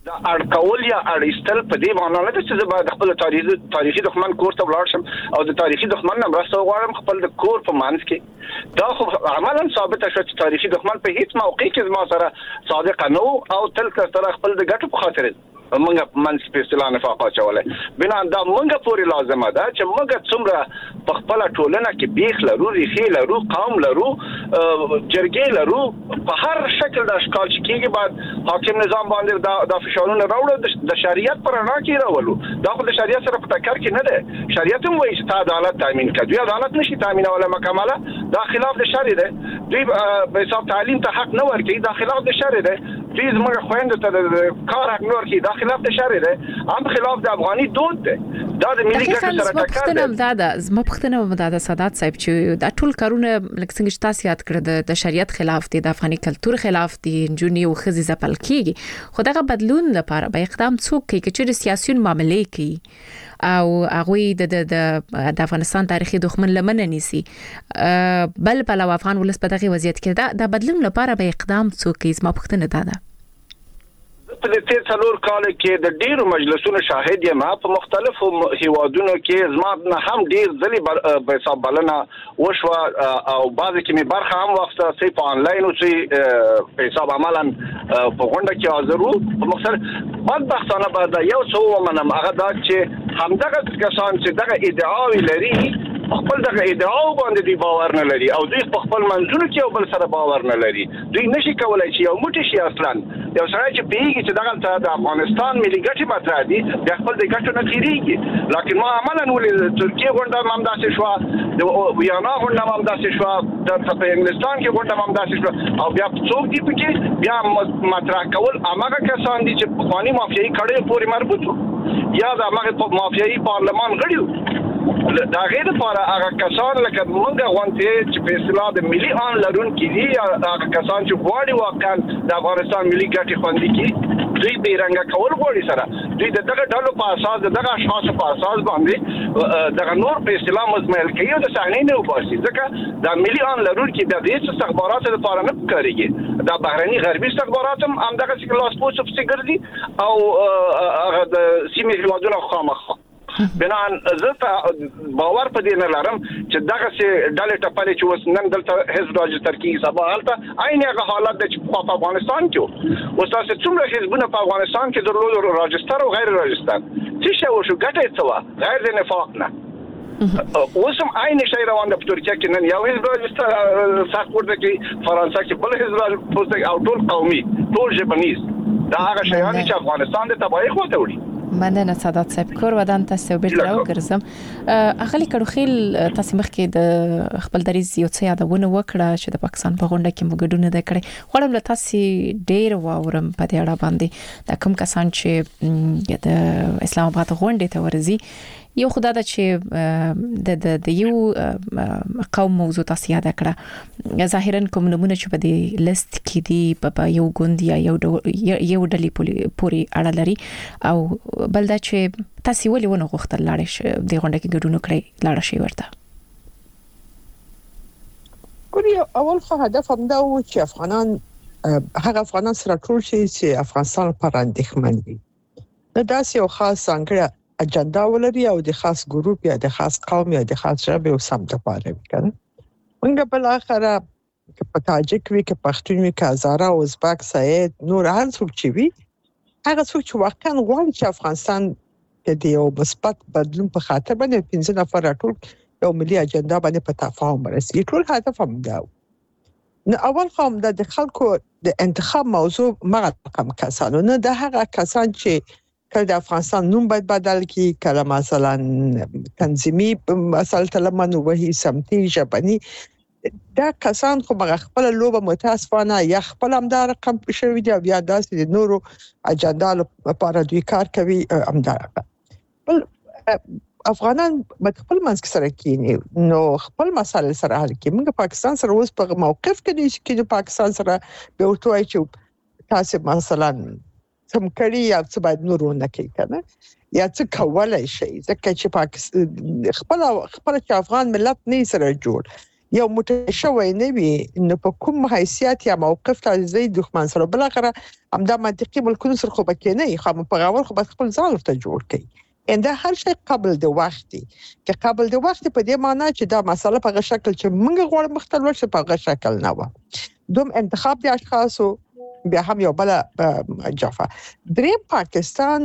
دا اړکول یا اړیستل په دې معنی نه چې زه د خپل تاریخي دښمن کور ته ولاړ شم او د تاریخي دښمن نه مرسته وغواړم خپل د کور په منځ کې دا خو عملاً ثابت شو چې تاریخي دښمن په هیڅ موقع کې ما سره صادق نه او تل سره خپل د ګټو په خاطر موږ منځ په اصطلاح نفاق اچولای بنا دا موږ پوری لازمه ده چې موږ څومره په خپل ټولنه کې بیخ لرو ریخي لرو قوم لرو جرګې لرو په هر شکل د اشکال چې کېږي بعد حاکم نظام باندې دا فشارونه راوړل د شریعت پر رڼا کې راولو دا خو د شریعت سره په ټکر کې نه ده شریعت هم وایي چې عدالت تامین کړي عدالت نشي تامینوله مکمله دا خلاف د شریعت ده دوی به حساب تعلیم ته حق نه ورکړي دا خلاف د شریعت ده دوی زموږ خويند ته کار حق نه ورکړي دا خلاف د شریعت ده هم خلاف د افغاني دود ده دا د ملي ګټو سره ټکر ده دا زما پښتنه د سادات صاحب چې دا ټول کارونه لکه څنګه چې تاسو یاد کړل د شریعت خلاف دي د افغاني کلچر خلاف دي جنونی او خزي زپل کیږي خو دغه بدلون لپاره به اقدام څوک کوي چې سیاسيون معاملې کوي او هغه د افغانستان تاریخي دښمن لمن نيسي بل په افغان ولس په دغه وضعیت کې دا بدلون لپاره به اقدام څوک کوي زما پښتنه ده په دې تیر څلور کال کې د ډیرو مجلسونو شاهد یم په مختلفو هیوادونو کې زما نه هم ډیر ځلې به حساب بلنه وشو او بعضی کې می برخه هم وخت سي په انلاین او سي په حساب عملاً په غونډه کې حاضر وو په مختلف بدبختانه بعد یو څو ومنم هغه دا چې همدغه کسان چې دغه ادعاوی لري خپل دغه ادعاو باندې دی باور نه لري او دوی خپل منځونو کې یو بل سره باور نه لري دوی نشي کولای چې یو موټی شي اصلا یو سره چې پیږي چې دغه د افغانستان ملي ګټې مطرح دي د خپل د ګټو نه تیریږي لکه ما عملاً ولې ترکیه غونډه هم داسې شو د ویانا غونډه هم داسې شو د انګلستان کې غونډه هم داسې شو او بیا څوک دی پکې بیا مطرح کول هغه کسان دي چې قانوني مافیایي کړي پورې مربوط وو یا د هغه مافیایي پارلمان غړي دا غیر لپاره هغه کسان لکه موږ غونډه چې په اصطلاح د ملي ان لرونکي دي هغه کسان چې غواړي واقعا د افغانستان ملي ګټې خوندي کړي دوی بیرنګ کول غواړي سره دوی دغه ډلو په اساس دغه اشخاص په اساس باندې دغه نور په اصطلاح مزمل کوي د صحنې نه وباسي ځکه د ملي ان لرونکي د دې استخباراتو لپاره نه کاریږي د بهرني غربي استخبارات هم دغه لاس پوسټ په ګرځي او هغه د سیمې هیوادونو خامخ بنان زه باور په دې نه لرم چې دغه سي ډلې ټپلې چې وس نن دلته حزب راجستر کې سبا حالته عین هغه حالت د په افغانستان کې او تاسو څومره حزبونه په افغانستان کې درلود راجستر او غیر راجستر چې شو ګټه څه غیر د نفاق نه اوسم عین شي روان د ترکیه کې نن یو حزب راجستر سخت ورته کې فرانسې کې بل حزب راجستر او ټول قومي ټول ژبنیز دا هغه شیان چې افغانستان د تباہی خو ته وړي مننه سادات صاحب کور ودان تاسو بیرته راوګرځم اغلی کډوخیل تاسو مخکې د خپل دریز یو څه یادونه وکړه چې د پاکستان په غونډه کې موږ نه کړې خورم له تاسو ډیر واورم په دې اړه باندې د کوم کسان چې د اسلام آباد غونډه ته ورزي یو خدای دا چې د یو قوم موضوع تاسو یاد کړه ظاهرا کوم نمونه چې په دې لیست کې دی په یو ګوند یا یو ډلې پوری اړه لري او بل دا چې تاسو ولې ونه غوښتل لاړ شئ د غونډه کې ګډون کړئ لاړ شئ ورته ګوري اول خو هدف هم دا و چې افغانان سره ټول شي چې افغانستان پر اندېښمن دي دا داسې یو خاص څنګه اجنډا ولري او د خاص ګروپ یا د خاص قوم یا د خاص ژبه او سم د پاره وکړي موږ بل اخره په تاجک وی کې پښتون وی کې هزاره او ازبک سعید نور هر څوک چې وی هغه څوک چې واقعا غواړي چې افغانستان کې د یو مثبت بدلون په خاطر باندې 15 نفر ټول یو ملي اجنډا باندې په تفاهم ورسېږي ټول هدف هم دا نو اول قوم د خلکو د انتخاب موضوع مغه کم کسانو نه د هغه کسان چې کله د افغانستان نوم باید بدل کی کله مثلا تنظیمي مسله تلمن وهي سمتي ژبني دا کسان خو خپل لوبه متاسفانه یا خپل امدار رقم شوی دی بیا داسې د نورو اجنډا لپاره دوی کار کوي امدار بل افغانان په خپل منځ کې سره کینی نو خپل مسایل سره حل کوي موږ پاکستان سره اوس په موقف کې دي چې پاکستان سره به وټوي چې تاسو مثلا سم کړي یا څه باید نورونه کوي کنه یا څه کولای شي ځکه چې پاکستان خپل چې افغان ملت نه سره جوړ یو متشوي نه وي نو په کوم حیثیت یا موقف ته زی دښمن سره بل غره همدا منطقي ملکونو سره خو بکې نه خو په غاور خو خپل ځان ورته جوړ کړي انده هر شي قبل د وختي چې قبل د وخت په دې معنی چې دا مسله په غو شکل چې موږ غواړو مختلف شي په غو شکل نه و دوم انتخاب د اشخاصو بیا هم یو بل جافه دریم پاکستان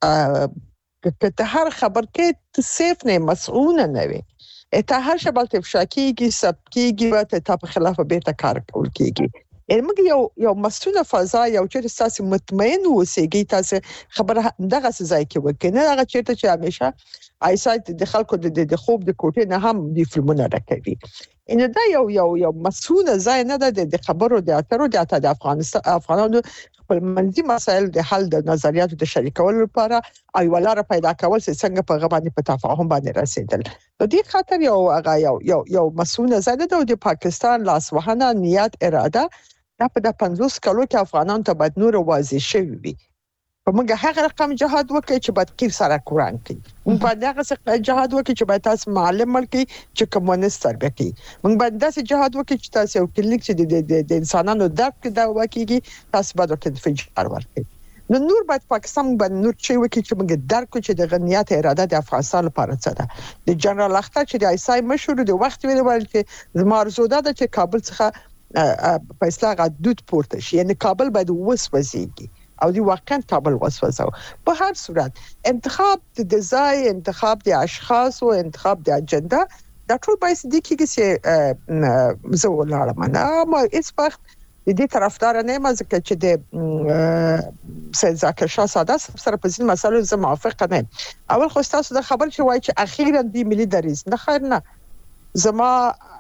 که هر خبر کې صرف نه مسؤول نه وي ته هر شبل تفشاکیږي سبکیږي او ته په خلاف به ته کار کول کیږي موږ یو مسؤله فضا یو چې تاسو مطمئن اوسئ تاسو خبره دغه ځای کې وکنه هغه چې همیشه ایسایت د خلکو د خوب د کوټې نه هم د فلمونه راکوي ان دا یو مسؤله ځای نه ده د خبرو د اترو د افغانانو خپل منځي مسایل د حل د نظریاتو د شریکولو لپاره او ولاره پیدا کول چې څنګه په غوښنه په تفاهم باندې رسیدل د دې خاطر یو مسؤله ځای ده د پاکستان لاسوهنه نیت اراده دا په 50 کلو کې افغانان ته بد نور واضح شوی وي په موږ هغه رقم جهاد وکړي چې بد کیر سره قران کوي موږ باید هغه جهاد وکړي چې باید تاسو معلم ملکي چې کمونست تربیه کوي موږ باید داسې جهاد وکړي چې تاسو یو کلینیک چې د انسانانو درد کې دا وکړي تاسو باید ورته فنجار ورکړي نور باید پاکستان باندې نور چې وکړي چې موږ درک کړو چې د غنیات اراده د افغانستان لپاره څه ده د جنرال اختر چې د ایسای مشهور د وخت ویل چې زما ارزوده ده چې کابل څخه په اصلاح حدود پورته شي یعنی کابل باید وسوځي او دی واقعا کابل وسوځو په هر صورت انتخاب د ځای انتخاب د اشخاص او انتخاب د اجنډا دا ټول باید د کیږي چې زه ولاړم نه ما هیڅ وخت د دې طرفدار نه یم ځکه چې د سید زاکر شاه ساده سره په ځین مسایلو زه موافق نه اول خو تاسو د خبر چې وایي چې اخیرا د ملي دریز نه خیر نه زما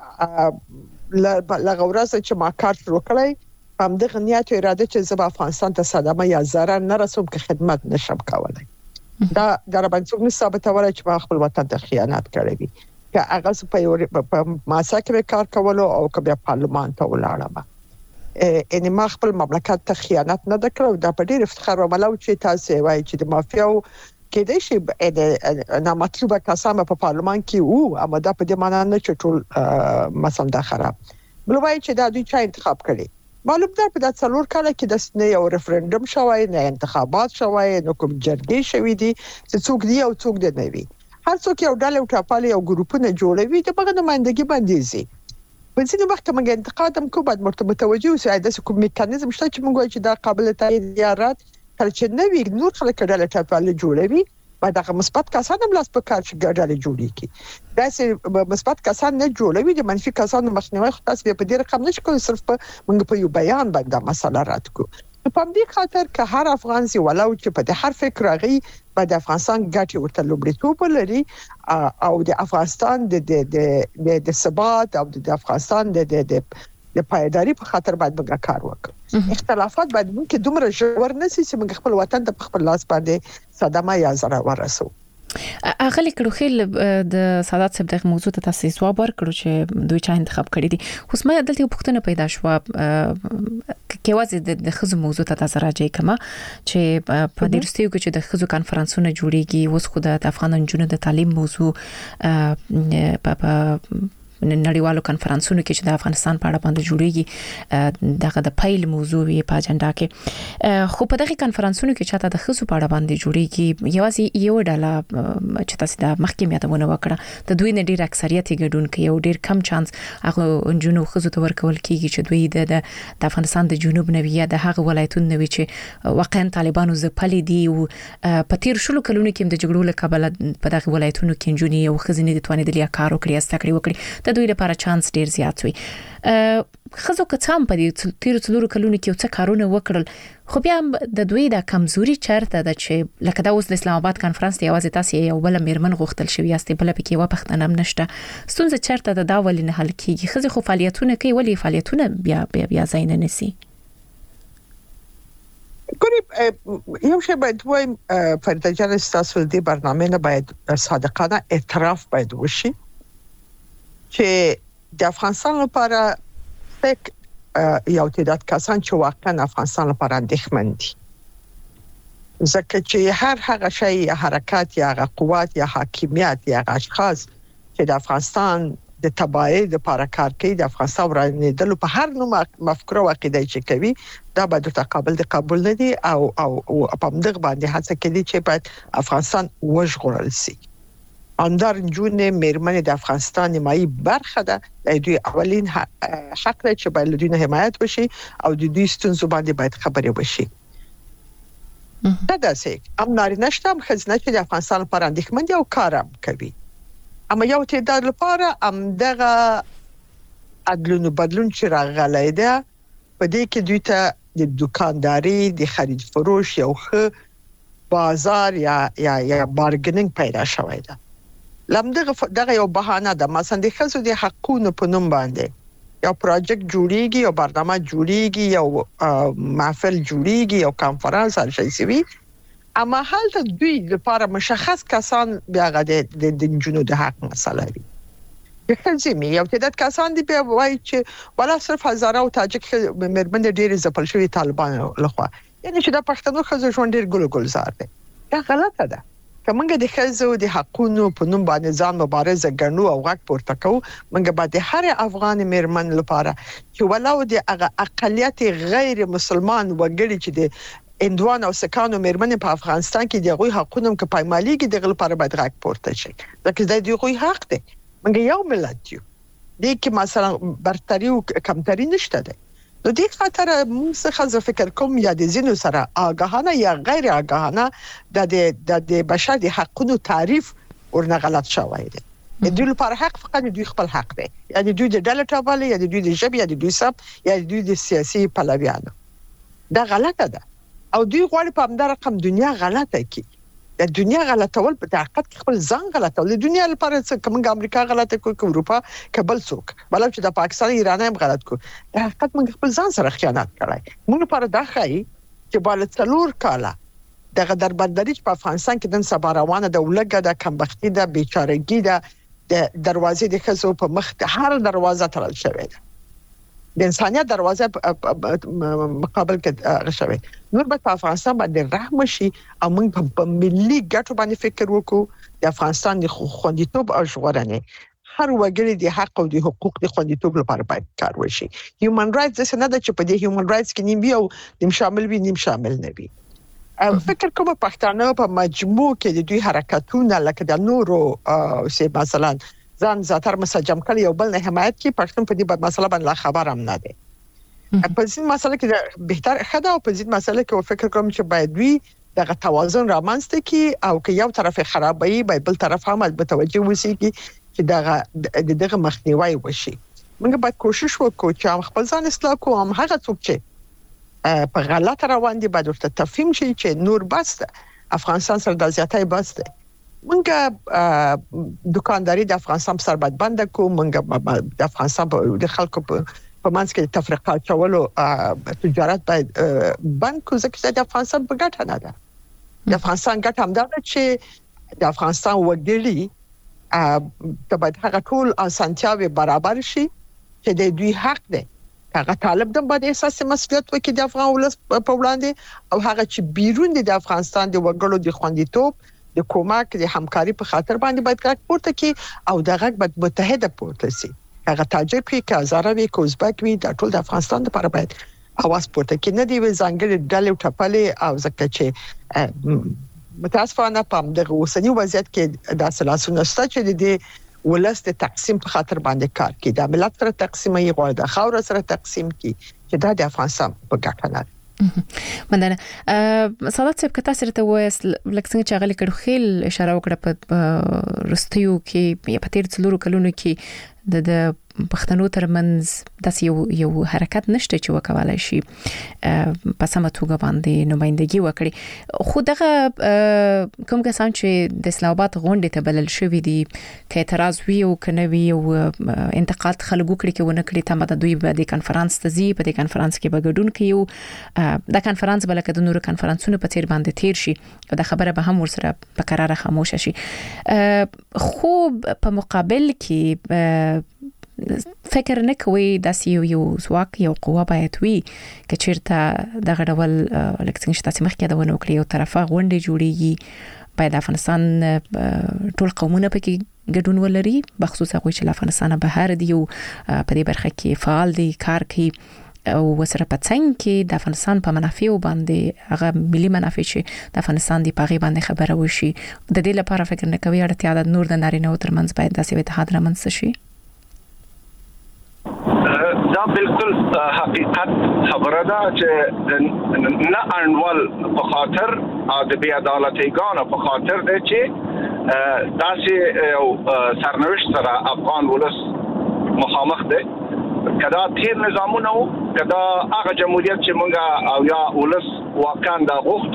لغوراسه چې ما کار شروع کړی هم د غنیات اراده چې زما افغانستان ته صدمه یا ضرر نه رسوم که خدمت نشم کولای دا در باندې څوک ثابتوي چې ما خپل وطن ته خیانت کړی وي که هغه په ماسه کې کار کولو او که بیا پارلمان ته ولاړم ان ما خپل مملکت ته خیانت نه وکړم دا په ډیر افتخار وملو چې تاسو وایي چې د مافیاو کې د شی نه مطلوبه کسانه په پارلمان کې او اما دا په دې معنی نه چې ټول مثلا دا خراب بل وایي چې دا دوی چا انتخاب کړي معلوم ده په 4 کال کې د یو ریفرندوم شوی نه انتخابات شوی نو کوم جرګې شوی دي چې څوک دی او څوک دی نه وي هر څوک یو ډله او ټاپاله یو ګروپونه جوړوي د بغه نمائندګي باندې زی په ځینې وخت موږ انتقاد هم کوو باید متوجه اوسئ د کوم میکانیزم شته چې موږ چې دا قابل تایید یا رد کله چې نوی نور خلک ډله ټاپاله جوړوي باید هغه مثبت کسان هم لاس په کار چې ډله جوړي کی دا مثبت کسان نه جوړوي د منفي کسانو مخنیوي خو تاسو په دې رقم نشئ کولای صرف موږ په یو بیان باندې مسله رات کو په دې خاطر که هر افغان سي ولو چې په هر فکر راغی باید افغانستان ګټي ورته لومړیتوب لري او د افغانستان د ثبات او د افغانستان د پایداری په خاطر باید موږ کار وکړو اختلافات باید موږ دومره ژور نشي چې موږ خپل وطن ته خپل لاس باندې صدمه یا ضرر ورسو اغلی کړو خل د سادات صاحب د موضوع ته تاسو ځواب ورکړو چې دوی چا انتخاب کړی دي خو سمه دلته پوښتنه پیدا شو کې وازه د خزو موضوع ته تاسو راځي کما چې په دې رستیو کې چې د خزو کانفرنسونه جوړیږي اوس خو د افغان جنونو د تعلیم موضوع په نړیوالو کانفرنسونو کې چې د افغانستان په اړه باندې جوړیږي دغه د پایل موضوع یې په اجنډا کې خو په دغه کانفرنسونو کې چې د خزو په اړه باندې جوړیږي یوازې یو ډله چې تاسو د محکمې یادونه وکړه د دوی نه ډیر اکثریت ګډون کوي او ډیر کم چانس هغه جنونو خزو ته ورکول کیږي چې دوی د افغانستان د جنوب نوي یا د هغه ولایتونو نوي چې واقعا طالبانو زپلې دي او په تیر شلو کلونو کې د جګړو له کبله په دغه ولایتونو کې جنونی او خزینې د توانې د کار وکړي استکړي وکړي دوی لپاره چانس ډیر زیات وي خزو کڅام په دې تیر څلورو کلونو کې څه کارونه وکړل خو بیا د دوی د کمزوري چرته د چې لکه د اوس د اسلام آباد کانفرنس دی یوازې تاسو یو بل میرمن غوښتل شوی یاستې بل پکې و پښتنه هم نشته ستونزه چرته د داول نه حل کیږي خزو خو فعالیتونه کوي ولی فعالیتونه بیا زین نه نسی ګوري یو شی باید وایم فرید جان تاسو د برنامه نه باید صادقانه اعتراف باید وشي چې د افغانستان لپاره تک یو تعداد کسان چې واقعا افغانستان لپاره اندېښمن دي ځکه چې هر هغه شی یا حرکت یا هغه قوت یا حاکمیت یا هغه اشخاص چې د افغانستان د تباہي د لپاره کار کوي د افغانستان ورانېدل په هر نو مفکوره او عقیده چې کوي دا به د تقابل د قبول نه دي او په همدغه باندې هڅه کوي چې په افغانستان وژغورل شي. اندر جون میرمن د افغانستان نیمایي برخه ده د دوی اولین حق لري چې باید دوی نه حمایت وشي او د دوی ستونزو باندې باید خبرې وشي. دا داسې هم نارینه شته هم ښځینه چې د افغانستان لپاره اندېښمن دي او کار هم کوي. اما یو تعداد لپاره همدغه عدلونو بدلون چې راغلی ده په دې کې دوی ته د دکانداري د خرید فروش یو ښه بازار یا بارګیننګ پیدا شوی ده. دغه یو بهانه ده. مثلا د ښځو د حقونو په نوم باندې یو پروژیکټ جوړیږي یو برنامه جوړیږي یو محفل جوړیږي یو کانفرنس هر شي سوي اما هلته دوی لپاره مشخص کسان بیا د جنونو د حق مسله وي. د ښځې یو تعداد کسان دي بیا وایي چې ولا صرف هزاره او تاجک مېرمن ډېر ځپل شوی طالبان لخوا یعنی چې د پښتنو ښځو ژوند ډېر ګلزار دی. دا غلطه ده. کومه د ښځو د حقونو په نوم باندې ځان مبارزه ګڼو او غږ پورته کوو موږ باید هر افغان مېرمن لپاره چې ولو د اقلیت غیر مسلمان وګړي چې د اندوان او سکانو مېرمن په افغانستان کې د غوي حقوقو کې پایمالېږي د غل لپاره باید غږ پورته شي. ځکه د دوی حق دی. موږ یو ملت یو. د کې مثلا برتری او کمتري نشته ده. نو دې خاطر موږ څه فکر کوم یا د زینو سره آگاهانه یا غیر آگاهانه د بشر د حقونو تعریف ورنه غلط شوی دی. د دوی لپاره حق فقط دوی خپل حق دی. یعنی دوی د ډله ټاپل یا دوی د ژبې یا دوی سب یا دوی د سیاسي پلویانو. دا غلطه ده. او دوی غواړي په همدغه رقم دنیا غلطه کی. د دنیا غلطول په حقیقت کې خپل ځان غلطول. د دنیا لپاره څه کوم امریکا غلطه کوي که اروپا کبل څوک بل چې د پاکستان ایران هم غلط کوي. د حقیقت موږ خپل ځان سره خیانت کړای. موږ لپاره دا ښایي چې بل څلور کاله دغه دربندري په افغانستان کې د سبا روانه د ولګه د کمبختی د بیچارهګي د دروازې د خزو په مخ هر دروازه تړل شوې ده. د انسانيت دروازه مقابل کې غشوي. نور په افغانستان باندې رحم شي او موږ په ملي ګټو باندې فکر وکړو. د افغانستان د خوندیتوب او ژغورنې هر وګړي د حق او د حقوق د خوندیتوب لپاره باید کار وشي. هیومن رائټس نه ده چې په دې هیومن رائټس کې نیم او نیم شامل وي نیم شامل نه وي. فکر کوم پښتانه په مجموع کې د دوی حرکتونه لکه د نورو سي مثلا ځان زاتر مسجم کړي یو بل نه حمایت کوي. پښتون په دې مسله باندې خبر هم نه دی. په دې مسله کې بهتر خدا او په دې مسله کې فکر کوم چې باید وی دغه توازن رامنځته کی او که یو طرف خرابوي بل طرف هم متوجه وسی کی چې دغه مخنیوي وشي. موږ باید کوشش وکړو چې خپل ځان اصلاح کوو. هم هغه څوک چې په غلطه روان دي باید ورته تفهیم شي چې نور بس افغانستان سره د زیاتای بس ده. موږ دکانداري د افغانستان سره باید بند کوو. موږ د افغانستان د خلکو په منځ کې تفریقه چولو تجارت باید بند کوو ځکه د افغانستان په ګټه نه ده. د افغانستان ګټه هم ده چې د افغانستان وګړي ته باید هغه ټول اسانتیاوي برابر شي چې د دوی حق ده. هغه طالب د باندې اساسي مسؤلیت وکړي د افغان ولس په وړاندې او هغه چې بیرون د افغانستان د وګړو د خوندیتوب د کومک د همکاري په خاطر باندې باید کار پورته کی او دغه باید متحده پورته شي. هغه تاجک وي که هزاره وي که ازبک وي د ټول د افغانستان لپاره باید اواز پورته کی. نه دی ځانګړي ډلې ټپلې او ځکه چې متاسفانه په دغه اوسنی وضعیت کې د سلاسونه ست چې د ولست تقسیم په خاطر باندې کار کوي. د ملت سره تقسیمي غوړ د خاور سره تقسیم کی چې د افغانستان په ګټه نه. مننه. سعادت صاحب کته سره ته وایس لکه څنګه چې غلي کړو خیل اشاره وکړه په رستیو کې یا په تیر څلورو کلونو کې د پښتنو ترمنځ داسې یو حرکت نشته چې وکولای شي په سمه توګه باندې نمائندګي وکړي. خو دغه کوم کسان چې د اسلام آباد غونډې ته بلل شوی دي که اعتراض وی او کنه وی او انتقاد خلکو کړي کې ونه کړي ته د دوی په کانفرنس ته زی په کانفرنس کې بګډون کیو د کانفرنس بلکې د نورو کانفرنسونو په تیر باندې تیر شي د خبره به هم ورسره په قرار خاموش شي. خو په مقابل کې فکر نه کوي داسې یو ځواک یو قوه باید وي چې چیرته دغه ډول لکه څنګه چې تاسو مخکې دا ونه کړی یو طرفه غونډه جوړیږي باید افغانستان ټول قومونه پکې ګډون ولري بخصوص هغه چې افغانستان بهر دی او په دې برخه کې فعال دي کار کوي او وسره په څنګه کې د افغانستان په منافع باندې هغه ملي منافع چې د افغانستان دی په غي باندې خبره وشي د دې لپاره فکر نه کوي اړتیا د نور د نارینه او ترمنځ باید داسې اتحاد رامنځته شي. دا بالکل حقیقت خبره ده چې نه انول په خاطر د بی عدالتیګانو په خاطر ده چې داسې سرنوشت سره افغان ولس مخامخ ده. کدا تیر نظامونه کدا هغه جمهوریت چې مونږه او یا ولس واقعا دا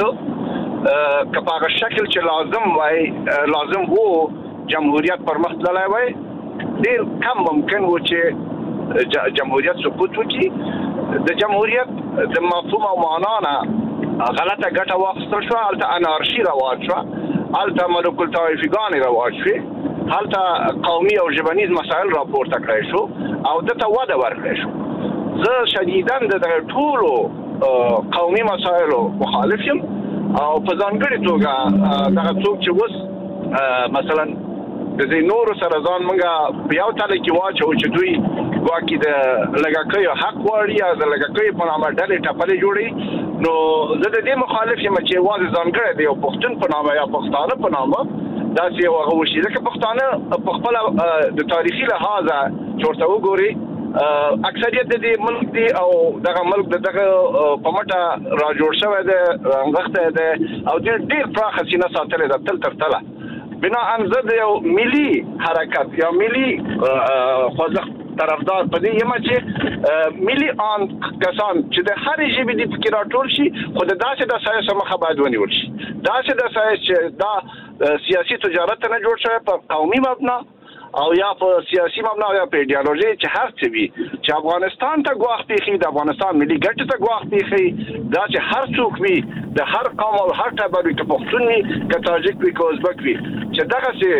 غوښته کپاغه شکل چې لازم وو جمهوریت پر مخ تللی وای ډیر کم ممکن و چې جمهوریت سقوط وکړي. د جمهوریت د مفهوم او معنا نه غلطه ګټه واخیستل شو، هلته انارشي رواج شو، هلته ملوک الطوایفګانې رواج شوې، هلته قومي او ژبنیز مسایل راپورته کړای شو او دته وده ورکړای شو. زه شدیداً د ټولو قومي مسایلو مخالف یم او په ځانګړې توګه دغه څوک چې اوس مثلا د نورو سره ځان موږ په یو تله کې واچو چې دوی واکې د لږکیو حق غواړي یا د لږکیو په نامه ډلې ټپلې جوړي، نو زه د دې مخالف یم چې یوازې ځانګړی د یو پښتون په نامه یا پښتانه په نامه داسې یو هغه وشي. ځکه پښتانه په خپله د تاریخي لحاظه چې ورته وګوري اکثریت د دې ملک دی او دغه ملک دغه په مټه را جوړ شوی دی، رانغښتی دی او ډېر پراخه سینه ساتلې ده تل تر تله. بنا انزه د یو ملي حرکت یا ملي خوځښت طرفدار په دې یم چې ملي ان کسان چې د هرې ژبې د فکر راټول شي خو د داسې د سایس مخه باید ونیول شي. داسې د سایس چې دا سیاسي تجارت نه جوړ شوی په قومي مبنا او یا په سیاسي مبنا یا په ایډیالوژي چې هر څه وي چې افغانستان ته ګواښ پیښي، د افغانستان ملي ګټې ته ګواښ پیښي، دا چې هر څوک وي د هر قوم او هر ټبر وي که پښتون وي که تاجک وي که ازبک وي چې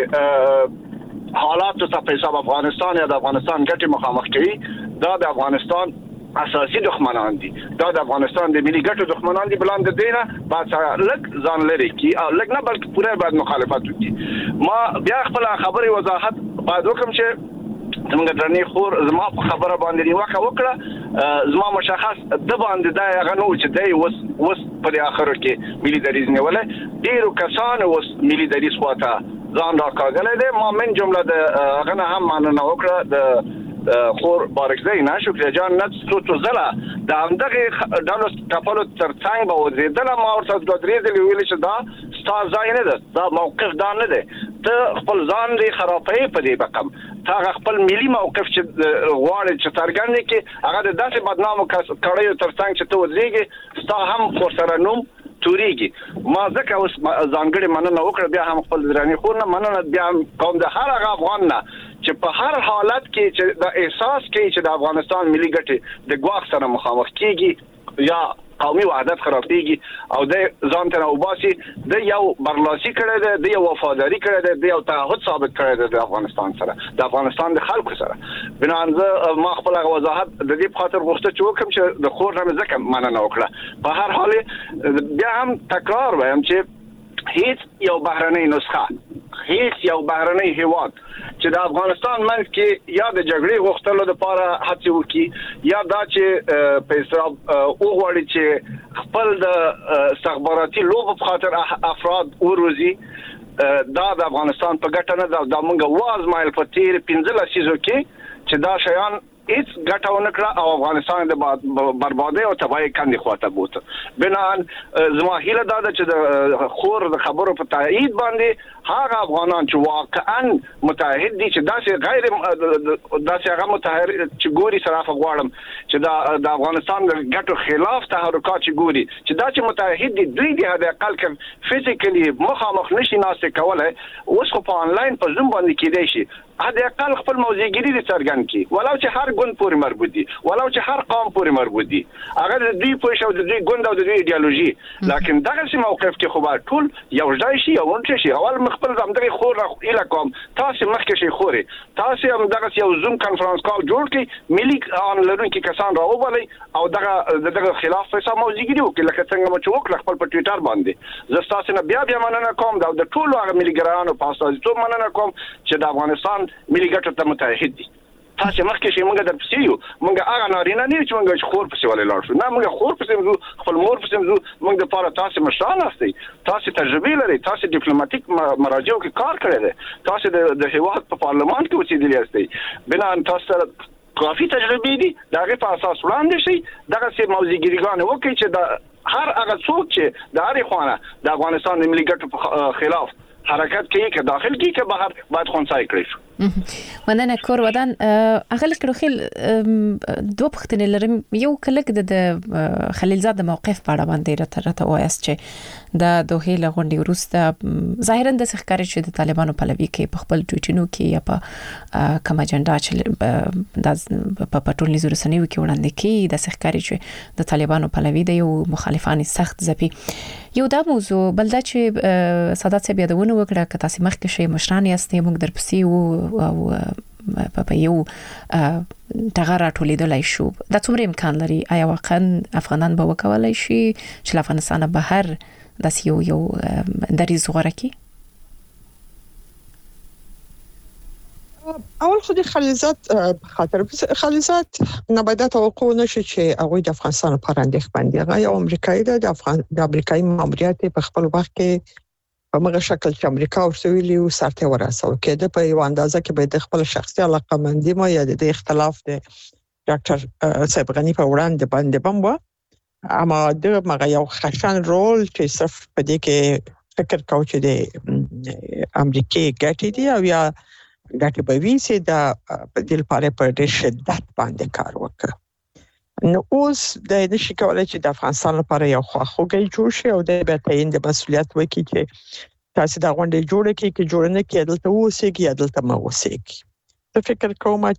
دغسې حالاتو ته په حساب افغانستان یا د افغانستان ګټې مخامخ کوي، دا د افغانستان اساسي دښمنان دي، دا د افغانستان د ملي ګټو دښمنان دي. بلان د دې نه باید لږ ځان لرې کړي او لږ نه بلکې پوره باید مخالفت وکړي. ما بیا خپله خبرې وضاحت باید وکړم چې زموږ درنې خور زما په خبره باندې نیوکه وکړه، زما مشخص د باندې دا هغه نه و چې دی اوس په دې اخرو کې ملي دریځ نیولی، ډېرو کسانو اوس ملي دریځ خواته ځان راکاږلی دی. ما من جمله د هغه نه هم مننه وکړه د خور بارکزی نه شکریه جان نه څو ځله د همدغې ډلو ټپلو تر څنګ به وځېدله. ما ورته دوه درې ځلې ویلي چې دا ستا ځای نه ده، دا موقف دا نه دی، ته خپل ځان دې خرابوي په دې رقم، ته هغه خپل ملي موقف چې غواړې چې څرګند کړې هغه د داسې بدنامو کړیو تر څنګ چې ته ودرېږې ستا هم ورسره نوم توريږي. ما ځکه اوس ځانګړې مننه وکړه، بیا هم خپل دراني خور نه مننه، بیا کوم د هر هغه افغان نه چې په هر حالت کې چې د احساس کوي چې د افغانستان ملي ګټې د ګواښ سره مخامخ کیږي یا قومي وحدت خرابېږي او د ځان ته وباسي، د یو برلاسي کړی دی، د یو وفاداري کړی دی، د یو تعهد ثابت کړی دی د افغانستان سره، د افغانستان د خلکو سره. بنان زه ما خپل وضاحت د دې په خاطر غوښته چې وکړم چې د خور نه ځکه مننه وکړه. په هر حال بیا هم تکرار وایم چې هیڅ یو بهرنۍ نسخه، هیڅ یو بهرنۍ هیواد چې د افغانستان منځ کې یا د جګړې غوښتلو لپاره هڅې وکړي یا دا چې په اصطلاح وغواړي چې خپل د استخباراتي لوبو په خاطر افراد وروزي، دا د افغانستان په ګټه نه ده. دا موږ وازمایل په تیر 15 لسیزو کې چې دا شیان هیڅ ګټه ونه کړه او افغانستان د بربادۍ او تباهۍ کندې خواته بوته. بنان زما هیله دا ده چې د خور د خبرو په تایید باندې هغه افغانان چې واقعا متحد دي، چې داسې هغه متحد چې ګوري صرافه غواړم چې د افغانستان د ګټو خلاف تحرکات چې ګوري چې دا چې متحد دي، دوی د حد اقل کې فزیکلی مخامخ نشي ناستې کولای، اوس خو په آنلاین په زوم باندې کېدای شي حد اقل خپل موضوعګیری دي څرګند کړي، ولو چې هر ګوند پورې مربوط دي ولو چې هر قوم پورې مربوط دي هغه د دې پوه شو د دې ګوند او د دې ایدئولوژي لکه دغه سم موقف کې خو به ټول یو ځای شي او ونټ شي اول مخبل زمدغه خور اله کوم تاسو مخکې شي خوري تاسو هم دغه یو زوم کانفرنس کال جوړ کړئ ملي ان لرونکي کسان راوبلئ او دغه خلاف فیصله موجودي وکړي لکه څنګه مو چې وکړه خپل په ټوئیټر باندې زه تاسو نه بیا مننه کوم دا د ټولو هغه ملي ګرانو په اساس ته مننه کوم چې د افغانستان ملي ګټو ته متحد دي تاسو مخکې شي موږ در پسې یو موږ هغه نارینه نه چې موږ خور پسې ولې لاړ شو نه موږ خور پسې موږ خپل مور پسې موږ د پاره تاسو مشران استئ تاسو تجربه لرئ تاسو ډیپلوماټیک مراجعو کې کار کړی دی تاسو د هیواد په پارلمان کې اوسېدلی استئ بنا تاسو کافي تجربه دي دغه په اساس وړاندې شي دغه سي موضوعګریګان وکړي چې د هر هغه څوک چې د هر خوانه د افغانستان د ملي ګټو په خلاف حرکت کوي که داخل کی که بهر باید خونسای کړی شو مننه کور ودان اغل کړو خل دوه پختنه لرم یو کلک د خلیلزاد موقف په اړه باندې راته وایست چې د دوه له غونډې وروسته ظاهرا د ښکاري چې د طالبانو په لوي کې په خپل ټویټونو کې یا په کوم اجنډا چې په پټولنیزو رسنیو کې وړاندې کې د ښکاري چې د طالبانو په لوي د یو مخالفان سخت ځپي یو دا موضوع بلدا چې سادات صاحب یادونه وکړه که تاسو مخکې شي مشران یاستئ موږ در پسې او په یو تغیر ټولیدلای شو دا څومره امکان لري آیا واقعا افغانان به وکولای شي چې افغانستان بهر د یو دریز غوړه کی اول خو د خلیزات خاطر خلیزات نباید توقع نشي چې هغه د افغانستان لپاره اندېښمن دي هغه یو امریکایي د امریکایي ماموریت په خپل وخت کې په مغه شکل چې امریکا ورسوي او سرته ورسول کېده په یو اندازه کې به د خپل شخصي علاقمندي ما یا د اختلاف د ډاکټر صاحب غنی په وړاندې باندې بمبو اما د مغه یو خشن رول چې صرف په دې کې فکر کاوه چې د امریکای ګټې دي او یا ګټه به وي چې دا په دې لپاره په ډېر شدت باندې کار وکړي نو اوس د نشي کولای چې د افغانستان لپاره یو خواخوږي جوړ شي او د به تعین د مسولیت وکړي چې تاسو دا غونډه جوړه کړئ چې جوړ نه کړي دلته اوسېږي یا دلته ما اوسېږي زه فکر کوم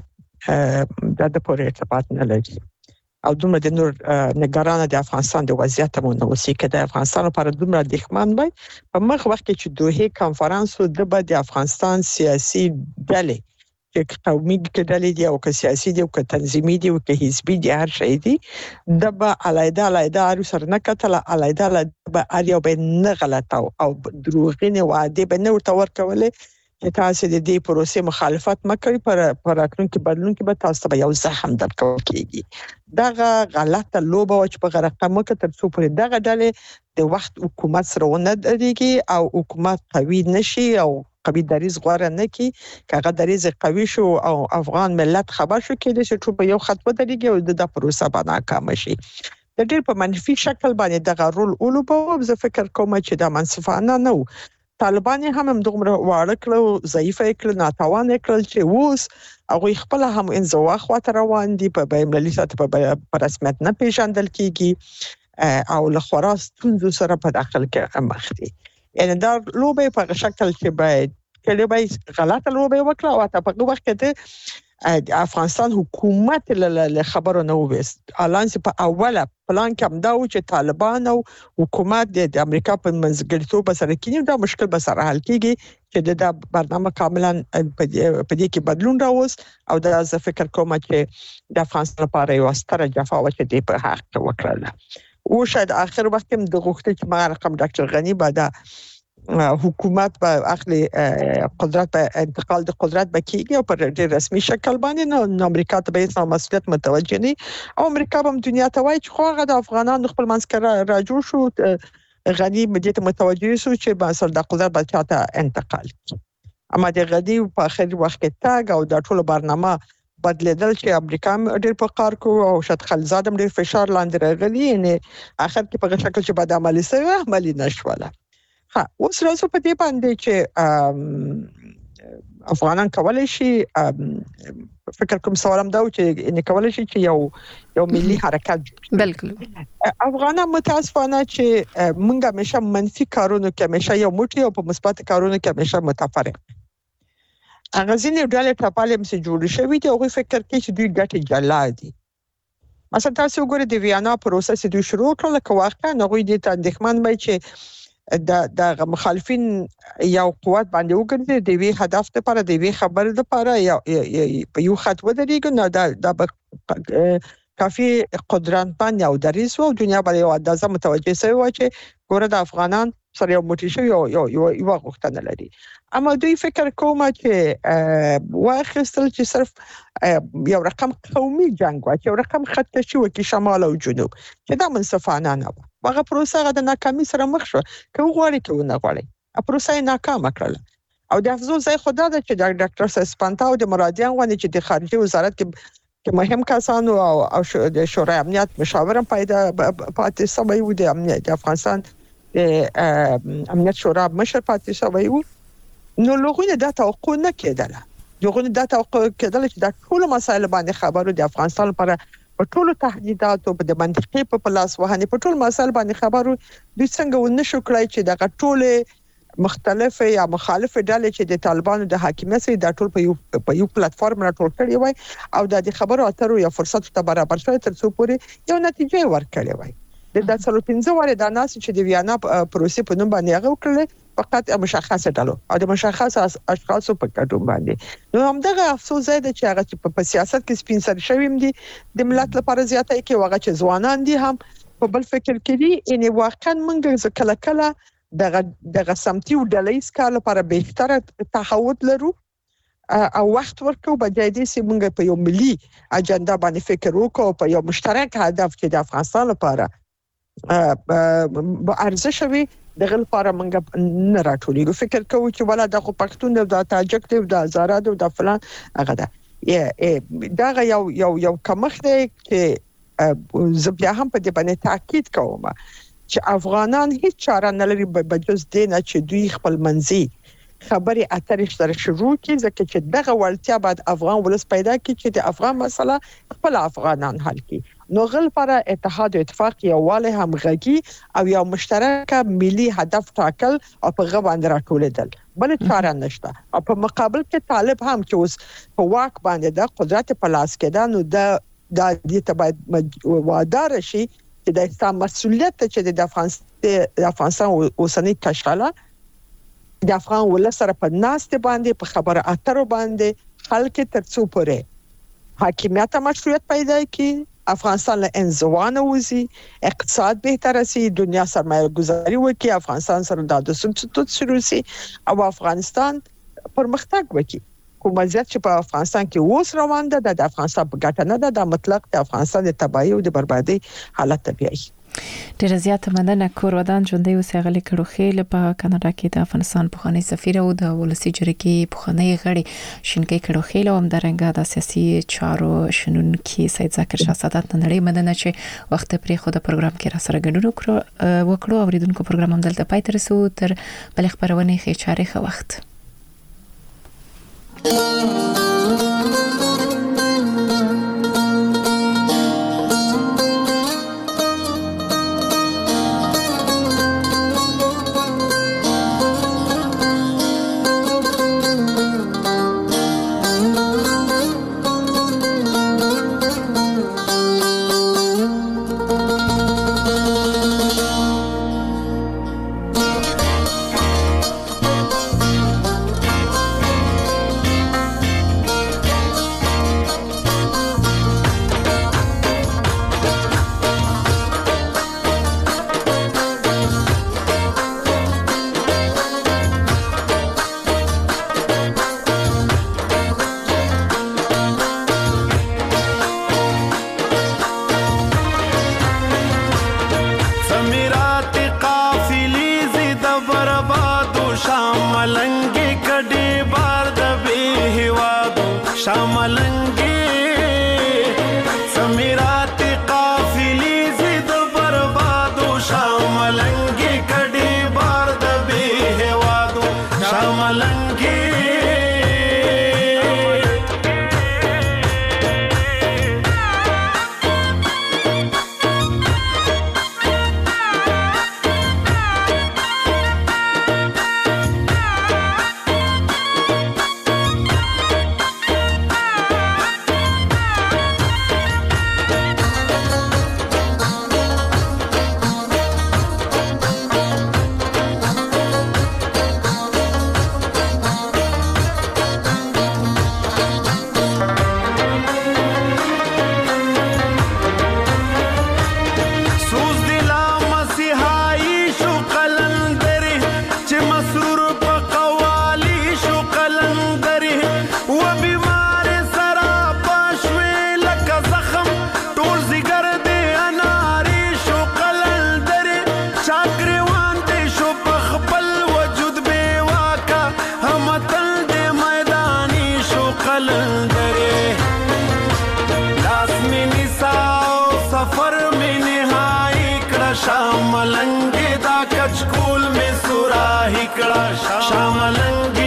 چې دا د پوره ارتباط نه لري او دومره د نور نگران د افغانستان د وضعیت مونږ اوسې کې د افغانستان لپاره دومره دښمن وي په مخ وخت کې چې دوه کانفرنس د افغانستان سیاسي ډلې چې قومي ډلې دي او که سیاسي دي او که تنظیمي دي او که حزبي دي هر شي دي د به علایده اړو سره نه کتل علایده به اړیو به نه غلطه او دروغینه وعده به نه ورته ورکولې چې تاسو د دې پروسې مخالفت مکړئ پر راتلونکي بدلون کې به تاسو ته یو زخم درکول کیږي دغه غلطه لوبه چې په غرقمه کې تر څو پر دغه ډلې د وخت حکومت سره ونه درېږي او حکومت قوي نشي او قوي دریز غوړه نه کی کغه دریز قوي شو او افغان ملت خبر شو کېدای چې په یو خط ودرېږي او د پروسه باندې ناکام شي د ډېر په منفي شکل باندې دغه رول اولوبو زه فکر کوم چې دا منصفانه نه و طالبان هم دومره واړه کړو ضعیف کړو ناتوان کړل چې اوس هغه خپل هم انزوا خواته روان دي په بین‌المللي سطح په رسمیت نه پیژندل کیږي او له خلاص سره په داخل کې مخ دي یعنی دا لوبه په شکل چې باید کله غلطه لوبه وکړه او ته په وخت کې افغانستان حکومت له خبرو نه وست الانس په اوله پلان کې هم دا و چې طالبان او حکومت د امریکا په منځګړیتوب سره کې دا مشکل به سره حل کیږي چې دا برنامه کاملا په دې کې بدلون راوست او دا زه فکر کوم چې د افغانستان لپاره یو ستره جفا و چې په حق وکړه او شاید اخر وخت هم د غوښتل چې ما رقم ډاکټر غنی بعد حکومت به اخلي قدرت به انتقال د قدرت به کیږي او پر ډېر رسمي شکل باندې نو امریکا ته به هیڅ مسؤلیت متوجه نه او امریکا هم دنیا ته وایي چې خو هغه د افغانانو خپل منځ را جوړ شو غنی مدې ته متوجه شو چې به اصل د قدرت به چاته انتقال اما د غدي په اخر وخت کې تاګ او د ټولو برنامه بدلیدل چې امریکا ډېر په کار کوي او شت خلزاد هم ډېر فشار لاندې راغلی یعنی اخر کې په شکل چې بعد عملی سره عملی نشوله ها اوس راځو په دې باندې چې افغانان کولای شي فکر کوم سوالم دا و چې ان کولای شي چې یو ملي حرکت بالکل افغانان متاسفانه چې مونږه همیشه منفي کارونه کې همیشه یو موټي او په مثبت کارونه کې همیشه متفرق هغه ځینې ډلې ټاپالې مې جوړ شوې دي او فکر کوي چې دوی ګټه جلا دي. مثلا تاسو وګورئ د ویانا پروسه چې دوی شروع کړل که واقعا هغوی دې ته اندېښمن وي چې د مخالفین یو قوت باندې وګرځي د وی هدف لپاره د وی خبر لپاره یو خط ودرېږي نو دا کافي قدرتمن او دریځ او دنیا باندې یو اندازه متوجه شوی و چې ګوره د افغانان سره یو موټی شو یو غوښتنه لري. اما دوی فکر کوم چې واخیستل چې صرف یو رقم قومي جنگ و چې یو رقم خط کشي وکي شمال او جنوب چې دا منصفانه نه و. هغه پروسه د ناکامۍ سره مخ شو. که وغواړي که ونه غواړي پروسه ناکامه کړل او د افسوس ځای خدا ده چې ډاکټر سسپانتا او د مرادیان غونډه چې د خارجي وزارت کې مهم کسانو او د شورای امنیت مشاورم پیدا پاتې سوی و د افغانستان امنیت شورا مشر پاتې شوی و. نو لغونه دا توقع نه کېدله. لغونه دا توقع کېدله چې د ټول مسایل باندې خبرو د افغانستان لپاره په ټول تهدیدات او د منطقي په پلاس وهنه په ټول مسایل باندې خبرو دوی څنګه ونشو کړای چې د ټول مختلفه یا مخالفه ډلې چې د طالبانو د حاکمیت سره د ټول په یو پلیټ فارم راټول کړي وای او د خبرو اترو یا فرصت ته برابر شوی تر څو پورې یو نتیجه ورکړي وای. د 15 واره د ناس چې د ویانا پروسې په نوم باندې هغه وکړل فقط مشخصه ډلو او د مشخص اشخاصو په کډون باندې. نو همدغه افسوس زیاده چې هغه په سیاست کې سپین سر شویم دي د ملت لپاره زیاته کې هغه چې ځوانان دي هم په بل فکر کوي ان واقعا موږ کله دغه سمتي او ډلېس کار لپاره بهتره تحول لرو او وخت ورکو بجای دې چې موږ په یو ملي اجنډا باندې فکر وکړو په یو مشترک هدف چې د افغانستان لپاره ارزښت وي دغه لپاره موږ نه راټولېږو. فکر کوو چې ولا د پښتون او د تاجک او د زاراد او د فلان هغه ده دا یو کمخ دی چې زبیا هم په دې باندې تاکید کوم چې افغانان هیڅ چاره نه لري بجز دینه چې دوی خپل منځي خبري اترې سره شروع کړي ځکه چې دغه ولتیا بعد افغان ولس پیدا کړي چې د افغان مسله خپل افغانان حل کړي. نو غل پر اتحاد او اتفاق یووالی همغږي او یو مشترک ملي هدف ټاکل او په غوښتنه راټولېدل بل چاره نشته. او په مقابل کې طالب هم چې اوس په واک باندې د قدرت په لاس کې ده نو د دې ته باید وادار شي چې د اسلام مسؤلیت چې د افغانستان اوسنۍ کشاله د افغان ولس سره په ناست باندې په خبره اترو باندې خلک تر څو پورې حاکمیت مشروعیت پیدا کړي افغانستان له انزوا نه وځي اقتصاد بهتر شي دنیا سرمایه گذاري وکړي افغانستان سره د سمټوت شروع شي او افغانستان پرمختګ وکړي. کوم ځای چې په افغانستان کې اوس روان ده د افغانستان په ګټه نه ده د مطلق د افغانستان د تباہي او د بربادي حالت طبيعي. ډیره زیاته مننه کور ودان ژوندۍ اوسېغلې کړو خېل په کاناډا کې د افغانستان پخوانی سفیر او د ولسی جرګې پخوانی غړي شینکې کړو خېل او همدارنګه د سیاسي چارو شنن کې سید ذکر شاه سادات نړۍ مننه چې وخت پرې خو د پروګرام کې را سره ګډون وکړو اوریدونکو پروګرام هم دلته پای ته رسو تر بل خبرونه خې چاري خو وخت کړه شاملنګي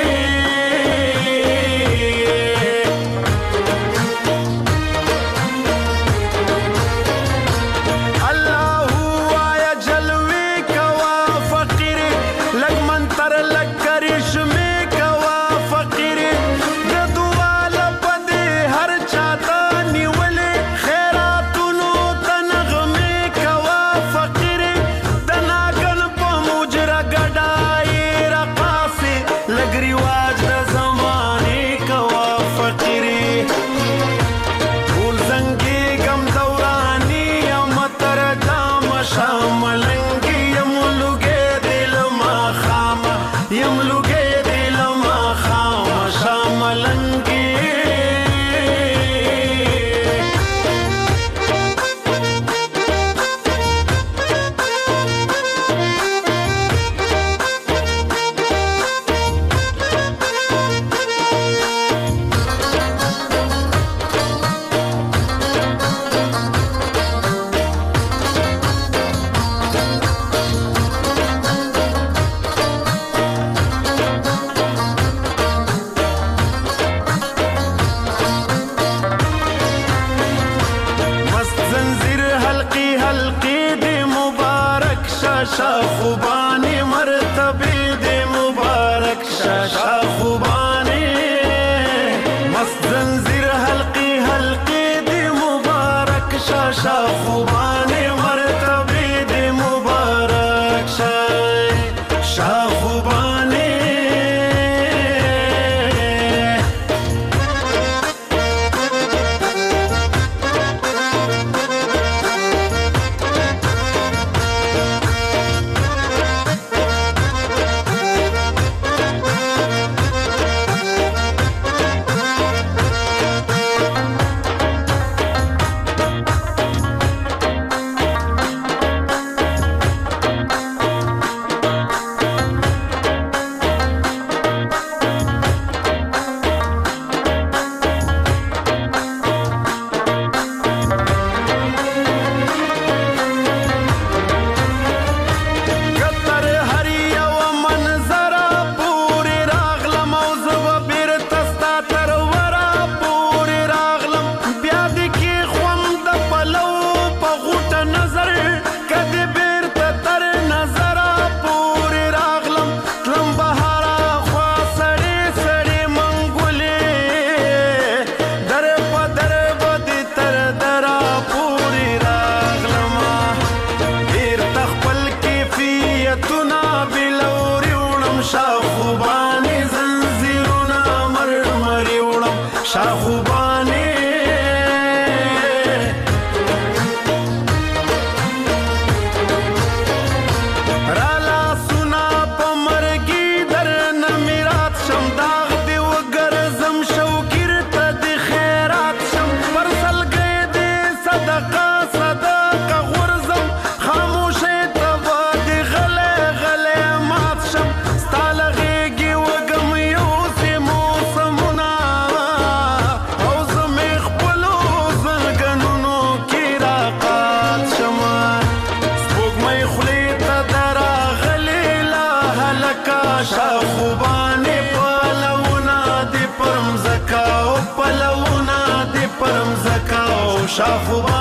خوبانی مرتبه دے مبارک شاشا خوبانی مست زنجیر حلقی حلقی دے مبارک شاشا خوبانی مرتبه دے مبارک شاشا خوبانی شاخوبانی